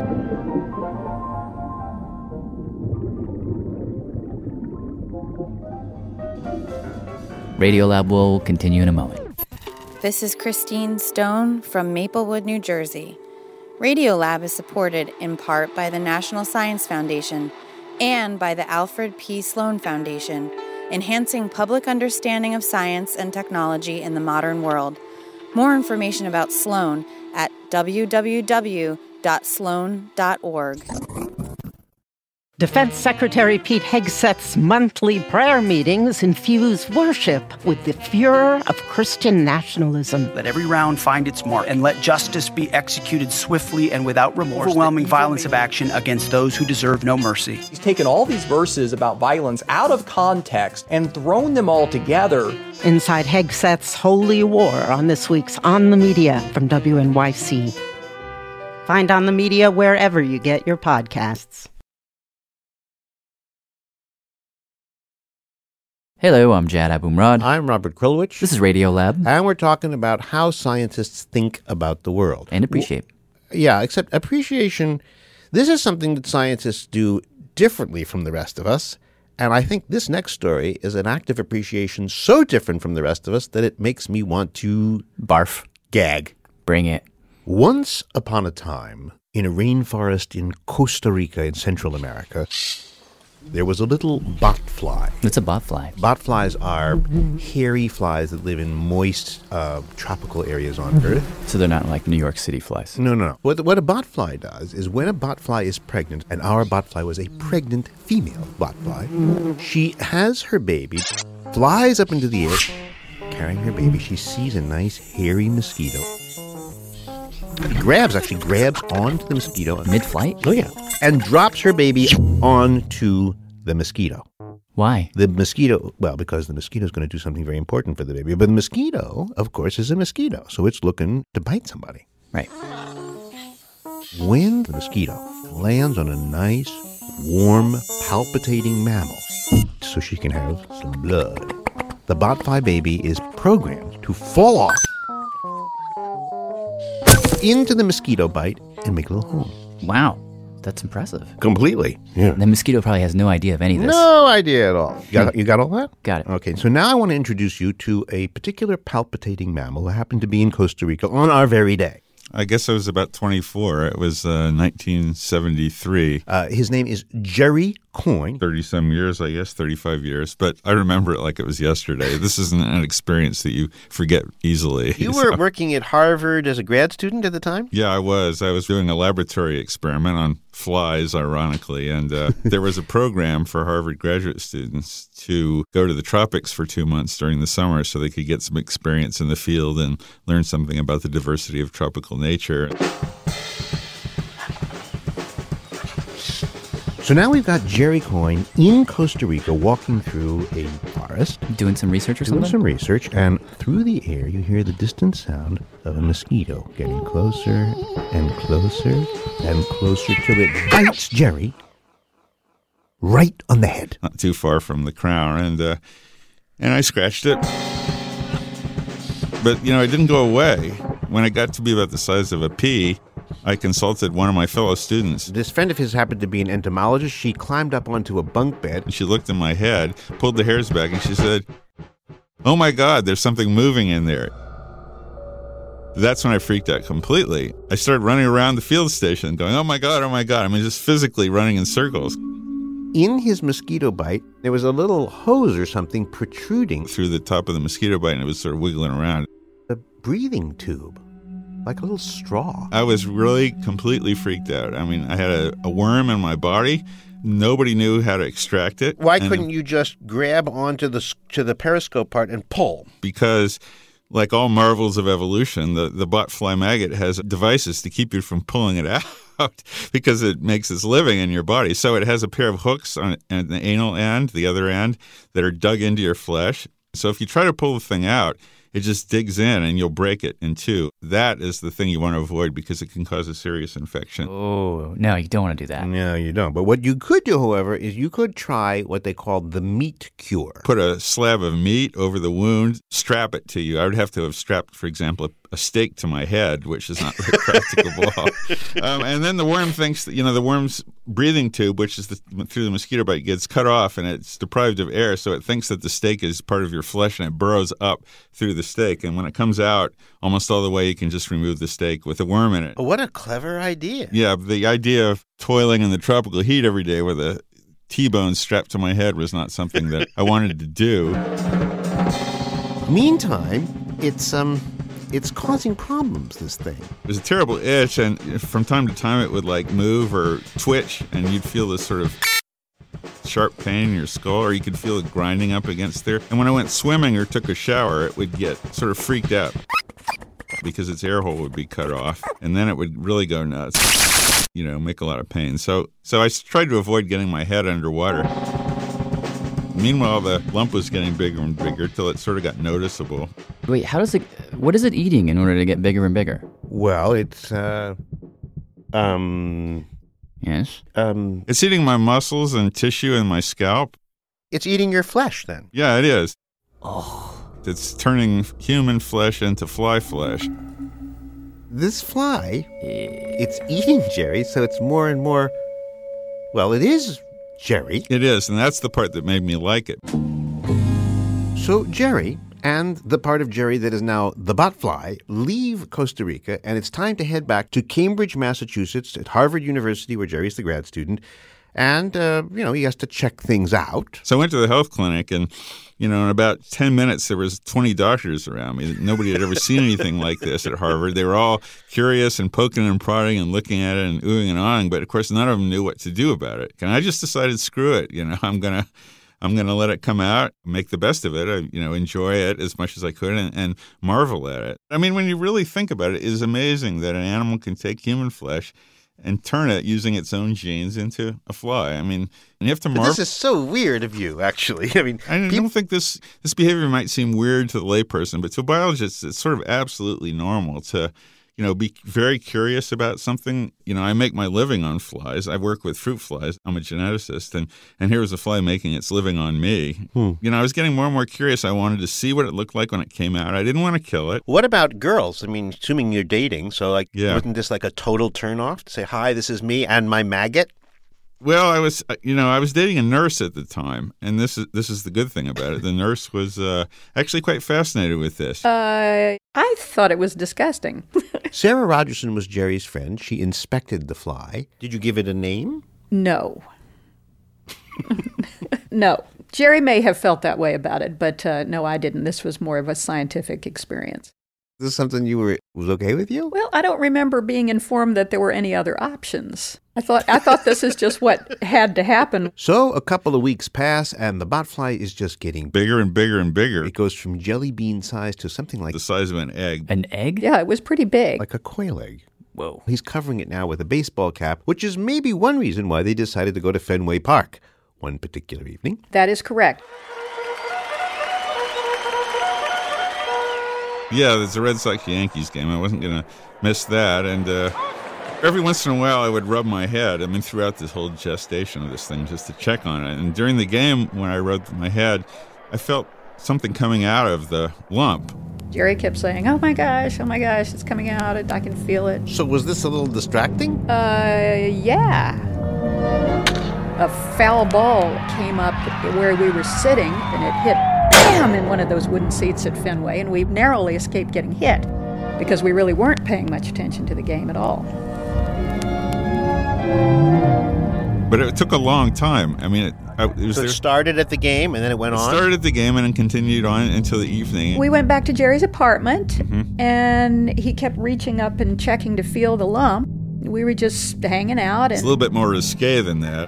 Radiolab will continue in a moment. This is Christine Stone from Maplewood, New Jersey. Radiolab is supported in part by the National Science Foundation and by the Alfred P. Sloan Foundation, enhancing public understanding of science and technology in the modern world. More information about Sloan at w w w dot sloan dot org. Defense Secretary Pete Hegseth's monthly prayer meetings infuse worship with the furor of Christian nationalism. Let every round find its mark, and let justice be executed swiftly and without remorse. Overwhelming violence of action against those who deserve no mercy. He's taken all these verses about violence out of context and thrown them all together. Inside Hegseth's Holy War on this week's On the Media from W N Y C. Find On the Media wherever you get your podcasts. Hello, I'm Jad Abumrad. I'm Robert Krulwich. This is Radiolab. And we're talking about how scientists think about the world. And appreciate. Yeah, except appreciation, this is something that scientists do differently from the rest of us. And I think this next story is an act of appreciation so different from the rest of us that it makes me want to barf. Gag. Bring it. Once upon a time, in a rainforest in Costa Rica in Central America, there was a little botfly. What's a botfly? Botflies are hairy flies that live in moist uh, tropical areas on Earth. So they're not like New York City flies? No, no, no. What, what a botfly does is when a botfly is pregnant, and our botfly was a pregnant female botfly, she has her baby, flies up into the air, carrying her baby. She sees a nice hairy mosquito. Grabs, actually grabs onto the mosquito. Mid-flight? Oh, yeah. And drops her baby onto the mosquito. Why? The mosquito, well, because the mosquito is going to do something very important for the baby. But the mosquito, of course, is a mosquito. So it's looking to bite somebody. Right. When the mosquito lands on a nice, warm, palpitating mammal, so she can have some blood, the botfly baby is programmed to fall off into the mosquito bite and make a little home. Wow. That's impressive. Completely. Yeah. The mosquito probably has no idea of any of this. No idea at all. You got, you got all that? Got it. Okay, so now I want to introduce you to a particular palpitating mammal that happened to be in Costa Rica on our very day. I guess I was about twenty-four. It was uh, nineteen seventy-three. Uh, his name is Jerry Coyne. thirty-some years, I guess, thirty-five years. But I remember it like it was yesterday. This isn't an experience that you forget easily. You were working at Harvard as a grad student at the time? Yeah, I was. I was doing a laboratory experiment on flies, ironically. And uh, there was a program for Harvard graduate students to go to the tropics for two months during the summer so they could get some experience in the field and learn something about the diversity of tropical nature. So now we've got Jerry Coyne in Costa Rica walking through a forest. Doing some research or doing something? some research, and through the air you hear the distant sound of a mosquito getting closer and closer and closer till it bites Jerry right on the head. Not too far from the crown, and uh, and I scratched it. But, you know, it didn't go away. When it got to be about the size of a pea, I consulted one of my fellow students. This friend of his happened to be an entomologist. She climbed up onto a bunk bed. She looked in my head, pulled the hairs back, and she said, "Oh my God, there's something moving in there." That's when I freaked out completely. I started running around the field station going, "Oh my God, oh my God." I mean, just physically running in circles. In his mosquito bite, there was a little hose or something protruding through the top of the mosquito bite, and it was sort of wiggling around. A breathing tube. Like a little straw. I was really completely freaked out. I mean, I had a, a worm in my body. Nobody knew how to extract it. Why couldn't you just grab onto the to the periscope part and pull? Because, like all marvels of evolution, the, the botfly maggot has devices to keep you from pulling it out because it makes its living in your body. So it has a pair of hooks on, on the anal end, the other end, that are dug into your flesh. So if you try to pull the thing out, it just digs in and you'll break it in two. That is the thing you want to avoid because it can cause a serious infection. Oh, no, you don't want to do that. No, you don't. But what you could do, however, is you could try what they call the meat cure. Put a slab of meat over the wound, strap it to you. I would have to have strapped, for example, a, a stake to my head, which is not very practicable. um, and then the worm thinks that, you know, the worm's breathing tube, which is the, through the mosquito bite, gets cut off and it's deprived of air. So it thinks that the stake is part of your flesh and it burrows up through the stake. And when it comes out almost all the way, you can just remove the stake with a worm in it. What a clever idea. Yeah, the idea of toiling in the tropical heat every day with a T-bone strapped to my head was not something that I wanted to do. Meantime, it's um it's causing problems, this thing. It was a terrible itch, and from time to time it would like move or twitch, and you'd feel this sort of sharp pain in your skull, or you could feel it grinding up against there. And when I went swimming or took a shower, it would get sort of freaked out because its air hole would be cut off, and then it would really go nuts, you know, make a lot of pain. So, so I tried to avoid getting my head underwater. Meanwhile, the lump was getting bigger and bigger till it sort of got noticeable. Wait, how does it, what is it eating in order to get bigger and bigger? Well, it's, uh, um... Yes? Um... It's eating my muscles and tissue and my scalp. It's eating your flesh, then? Yeah, it is. Oh. It's turning human flesh into fly flesh. this fly, it's eating Jerry, so it's more and more, well, it is Jerry. It is, and that's the part that made me like it. So Jerry and the part of Jerry that is now the botfly leave Costa Rica, and it's time to head back to Cambridge, Massachusetts, at Harvard University, where Jerry's the grad student. And, uh, you know, he has to check things out. So I went to the health clinic, and, you know, in about ten minutes, there was twenty doctors around me. Nobody had ever seen anything like this at Harvard. They were all curious and poking and prodding and looking at it and oohing and ahhing, but, of course, none of them knew what to do about it. And I just decided, screw it, you know, I'm going to I'm going to let it come out, make the best of it, I, you know, enjoy it as much as I could and, and marvel at it. I mean, when you really think about it, it is amazing that an animal can take human flesh and turn it using its own genes into a fly. I mean, you have to marvel. This is so weird of you, actually. I mean, I don't think this this behavior might seem weird to the layperson, but to a biologist, it's sort of absolutely normal to, you know, be very curious about something. You know, I make my living on flies. I work with fruit flies. I'm a geneticist, and, and here was a fly making its living on me. Hmm. You know, I was getting more and more curious. I wanted to see what it looked like when it came out. I didn't want to kill it. What about girls? I mean, assuming you're dating, so like, yeah. wasn't this like a total turnoff to say, hi, this is me and my maggot? Well, I was, you know, I was dating a nurse at the time, and this is this is the good thing about it. The nurse was uh, actually quite fascinated with this. Uh, I thought it was disgusting. Sarah Rogerson was Jerry's friend. She inspected the fly. Did you give it a name? No. No. Jerry may have felt that way about it, but uh, no, I didn't. This was more of a scientific experience. This is something you were was okay with you? Well, I don't remember being informed that there were any other options. I thought I thought this is just what had to happen. So a couple of weeks pass, and the botfly is just getting bigger and bigger and bigger. It goes from jelly bean size to something like the size of an egg. An egg? Yeah, it was pretty big. Like a quail egg. Whoa. He's covering it now with a baseball cap, which is maybe one reason why they decided to go to Fenway Park one particular evening. That is correct. Yeah, there's a Red Sox-Yankees game. I wasn't going to miss that. And uh, every once in a while, I would rub my head, I mean, throughout this whole gestation of this thing, just to check on it. And during the game, when I rubbed my head, I felt something coming out of the lump. Jerry kept saying, oh, my gosh, oh, my gosh, it's coming out. I can feel it. So was this a little distracting? Uh, yeah. A foul ball came up where we were sitting, and it hit bam in one of those wooden seats at Fenway, and we narrowly escaped getting hit because we really weren't paying much attention to the game at all. But it took a long time. I mean, it, I, it was so it there. started at the game, and then it went it on? It started at the game and then continued on until the evening. We went back to Jerry's apartment, mm-hmm. and he kept reaching up and checking to feel the lump. We were just hanging out. And it's a little bit more risque than that.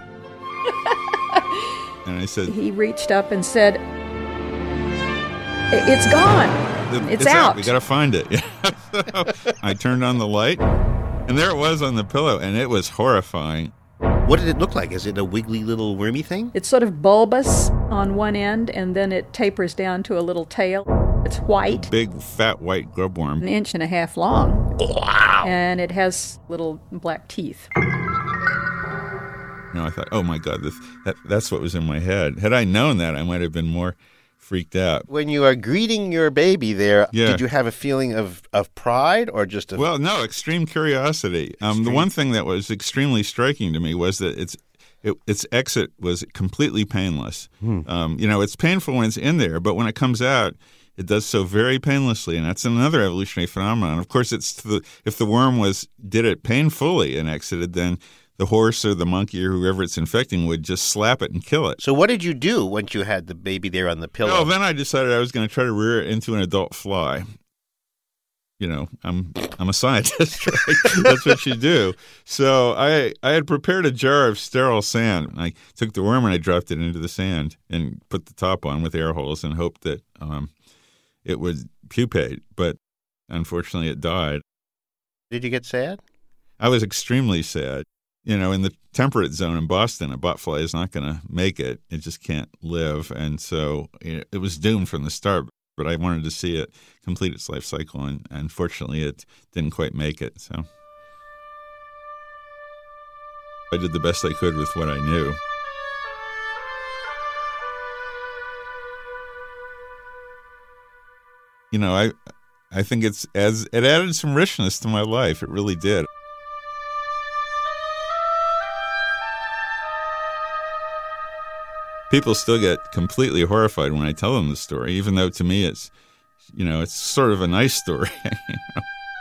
And I said... He reached up and said, it's gone. It's, it's out. out. We got to find it. So I turned on the light, and there it was on the pillow, and it was horrifying. What did it look like? Is it a wiggly little wormy thing? It's sort of bulbous on one end, and then it tapers down to a little tail. It's white. Big, fat, white grub worm. An inch and a half long. Wow. And it has little black teeth. You know, I thought, oh, my God, this, that, that's what was in my head. Had I known that, I might have been more freaked out. When you are greeting your baby there, yeah. did you have a feeling of, of pride or just a... Well, no, extreme curiosity. Um, the one thing that was extremely striking to me was that its it, its exit was completely painless. Hmm. Um, you know, it's painful when it's in there, but when it comes out, it does so very painlessly, and that's another evolutionary phenomenon. Of course, it's to the, if the worm was did it painfully and exited, then the horse or the monkey or whoever it's infecting would just slap it and kill it. So what did you do once you had the baby there on the pillow? Well, then I decided I was going to try to rear it into an adult fly. You know, I'm I'm a scientist, right? That's what you do. So I I had prepared a jar of sterile sand. I took the worm and I dropped it into the sand and put the top on with air holes and hoped that um, it would pupate. But unfortunately, it died. Did you get sad? I was extremely sad. You know, in the temperate zone in Boston, a botfly is not going to make it. It just can't live. And so you know, it was doomed from the start. But I wanted to see it complete its life cycle, and unfortunately it didn't quite make it. So I did the best I could with what I knew. You know, I I think it's as it added some richness to my life. It really did. People still get completely horrified when I tell them the story, even though to me it's, you know, it's sort of a nice story. You know?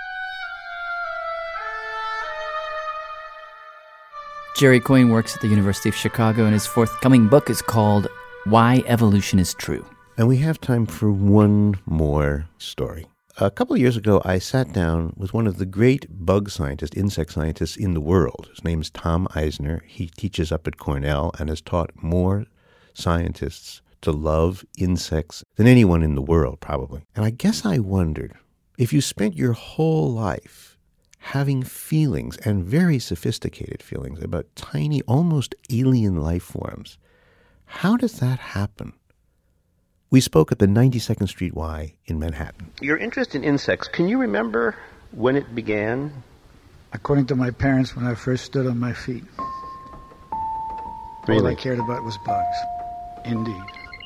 Jerry Coyne works at the University of Chicago, and his forthcoming book is called Why Evolution is True. And we have time for one more story. A couple of years ago, I sat down with one of the great bug scientists, insect scientists in the world. His name is Tom Eisner. He teaches up at Cornell and has taught more scientists to love insects than anyone in the world, probably. And I guess I wondered, if you spent your whole life having feelings, and very sophisticated feelings, about tiny, almost alien life forms, how does that happen? We spoke at the ninety-second Street Y in Manhattan. Your interest in insects, can you remember when it began? According to my parents, when I first stood on my feet. Really? All I cared about was bugs. Indeed.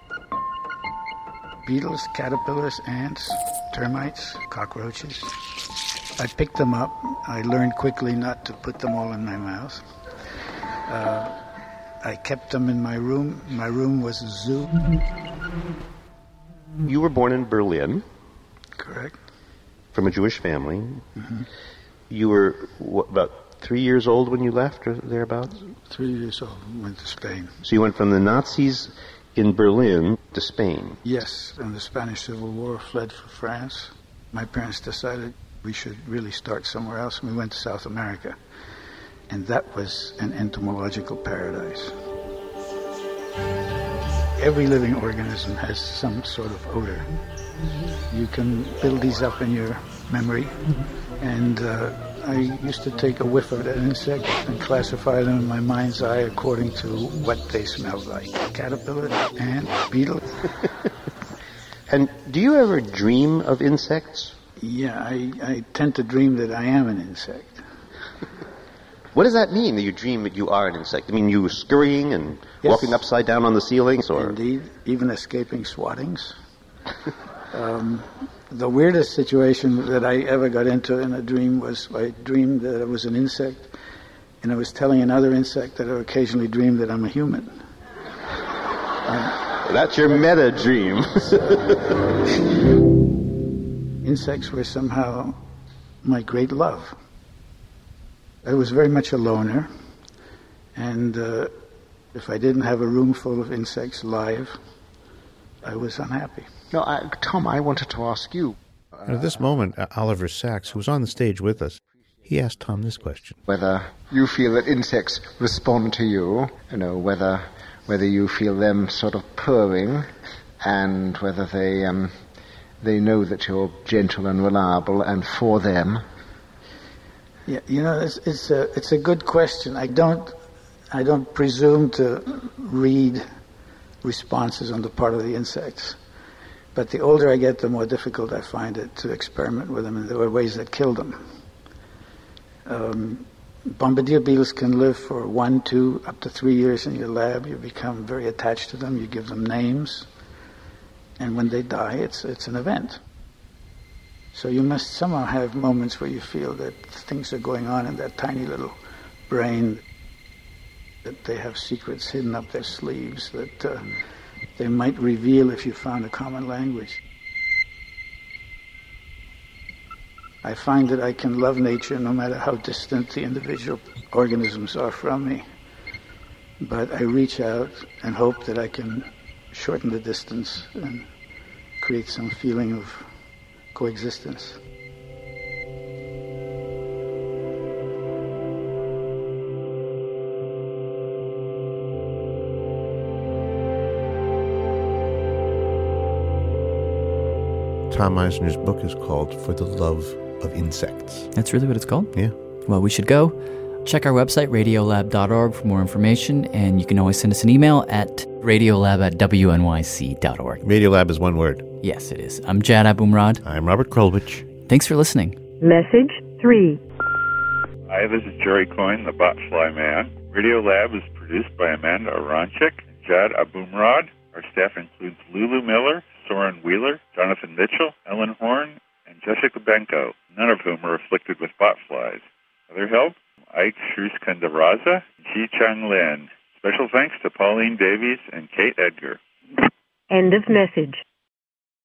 Beetles, caterpillars, ants, termites, cockroaches. I picked them up. I learned quickly not to put them all in my mouth. Uh, I kept them in my room. My room was a zoo. You were born in Berlin. Correct. From a Jewish family. Mm-hmm. You were, what, about three years old when you left, or thereabouts? Three years old, went to Spain. So you went from the Nazis in Berlin to Spain. Yes, and the Spanish Civil War, fled for France. My parents decided we should really start somewhere else, and we went to South America. And that was an entomological paradise. Every living organism has some sort of odor. You can build these up in your memory, and uh, I used to take a whiff of that insect and classify them in my mind's eye according to what they smelled like. Caterpillar, ant, beetle. And do you ever dream of insects? Yeah, I, I tend to dream that I am an insect. What does that mean, that you dream that you are an insect? I mean, you scurrying and Yes. walking upside down on the ceilings? Or Indeed, even escaping swattings. um, the weirdest situation that I ever got into in a dream was I dreamed that I was an insect, and I was telling another insect that I occasionally dreamed that I'm a human. Um, That's your meta dream. Insects were somehow my great love. I was very much a loner, and uh, if I didn't have a room full of insects live, I was unhappy. No, I, Tom, I wanted to ask you. And at this moment, uh, Oliver Sacks, who was on the stage with us, he asked Tom this question. Whether you feel that insects respond to you, you know, whether whether you feel them sort of purring, and whether they um, they know that you're gentle and reliable and for them. Yeah, you know, it's, it's a it's a good question. I don't I don't presume to read responses on the part of the insects, but the older I get, the more difficult I find it to experiment with them, and there are ways that kill them. Um, bombardier beetles can live for one, two, up to three years in your lab. You become very attached to them. You give them names, and when they die, it's it's an event. So you must somehow have moments where you feel that things are going on in that tiny little brain, that they have secrets hidden up their sleeves that uh, they might reveal if you found a common language. I find that I can love nature no matter how distant the individual organisms are from me. But I reach out and hope that I can shorten the distance and create some feeling of coexistence. Tom Eisner's book is called For the Love of Insects. That's really what it's called? Yeah. Well, we should go. Check our website, radiolab dot org, for more information, and you can always send us an email at radiolab at w n y c dot org. Radiolab is one word. Yes, it is. I'm Jad Abumrad. I'm Robert Krulwich. Thanks for listening. Message three. Hi, this is Jerry Coyne, the Botfly Man. Radiolab is produced by Amanda Aronchik and Jad Abumrad. Our staff includes Lulu Miller, Soren Wheeler, Jonathan Mitchell, Ellen Horn, and Jessica Benko, none of whom are afflicted with botflies. Other help? Ike Shruskandarasa and Chi Chung Lin. Special thanks to Pauline Davies and Kate Edgar. End of message.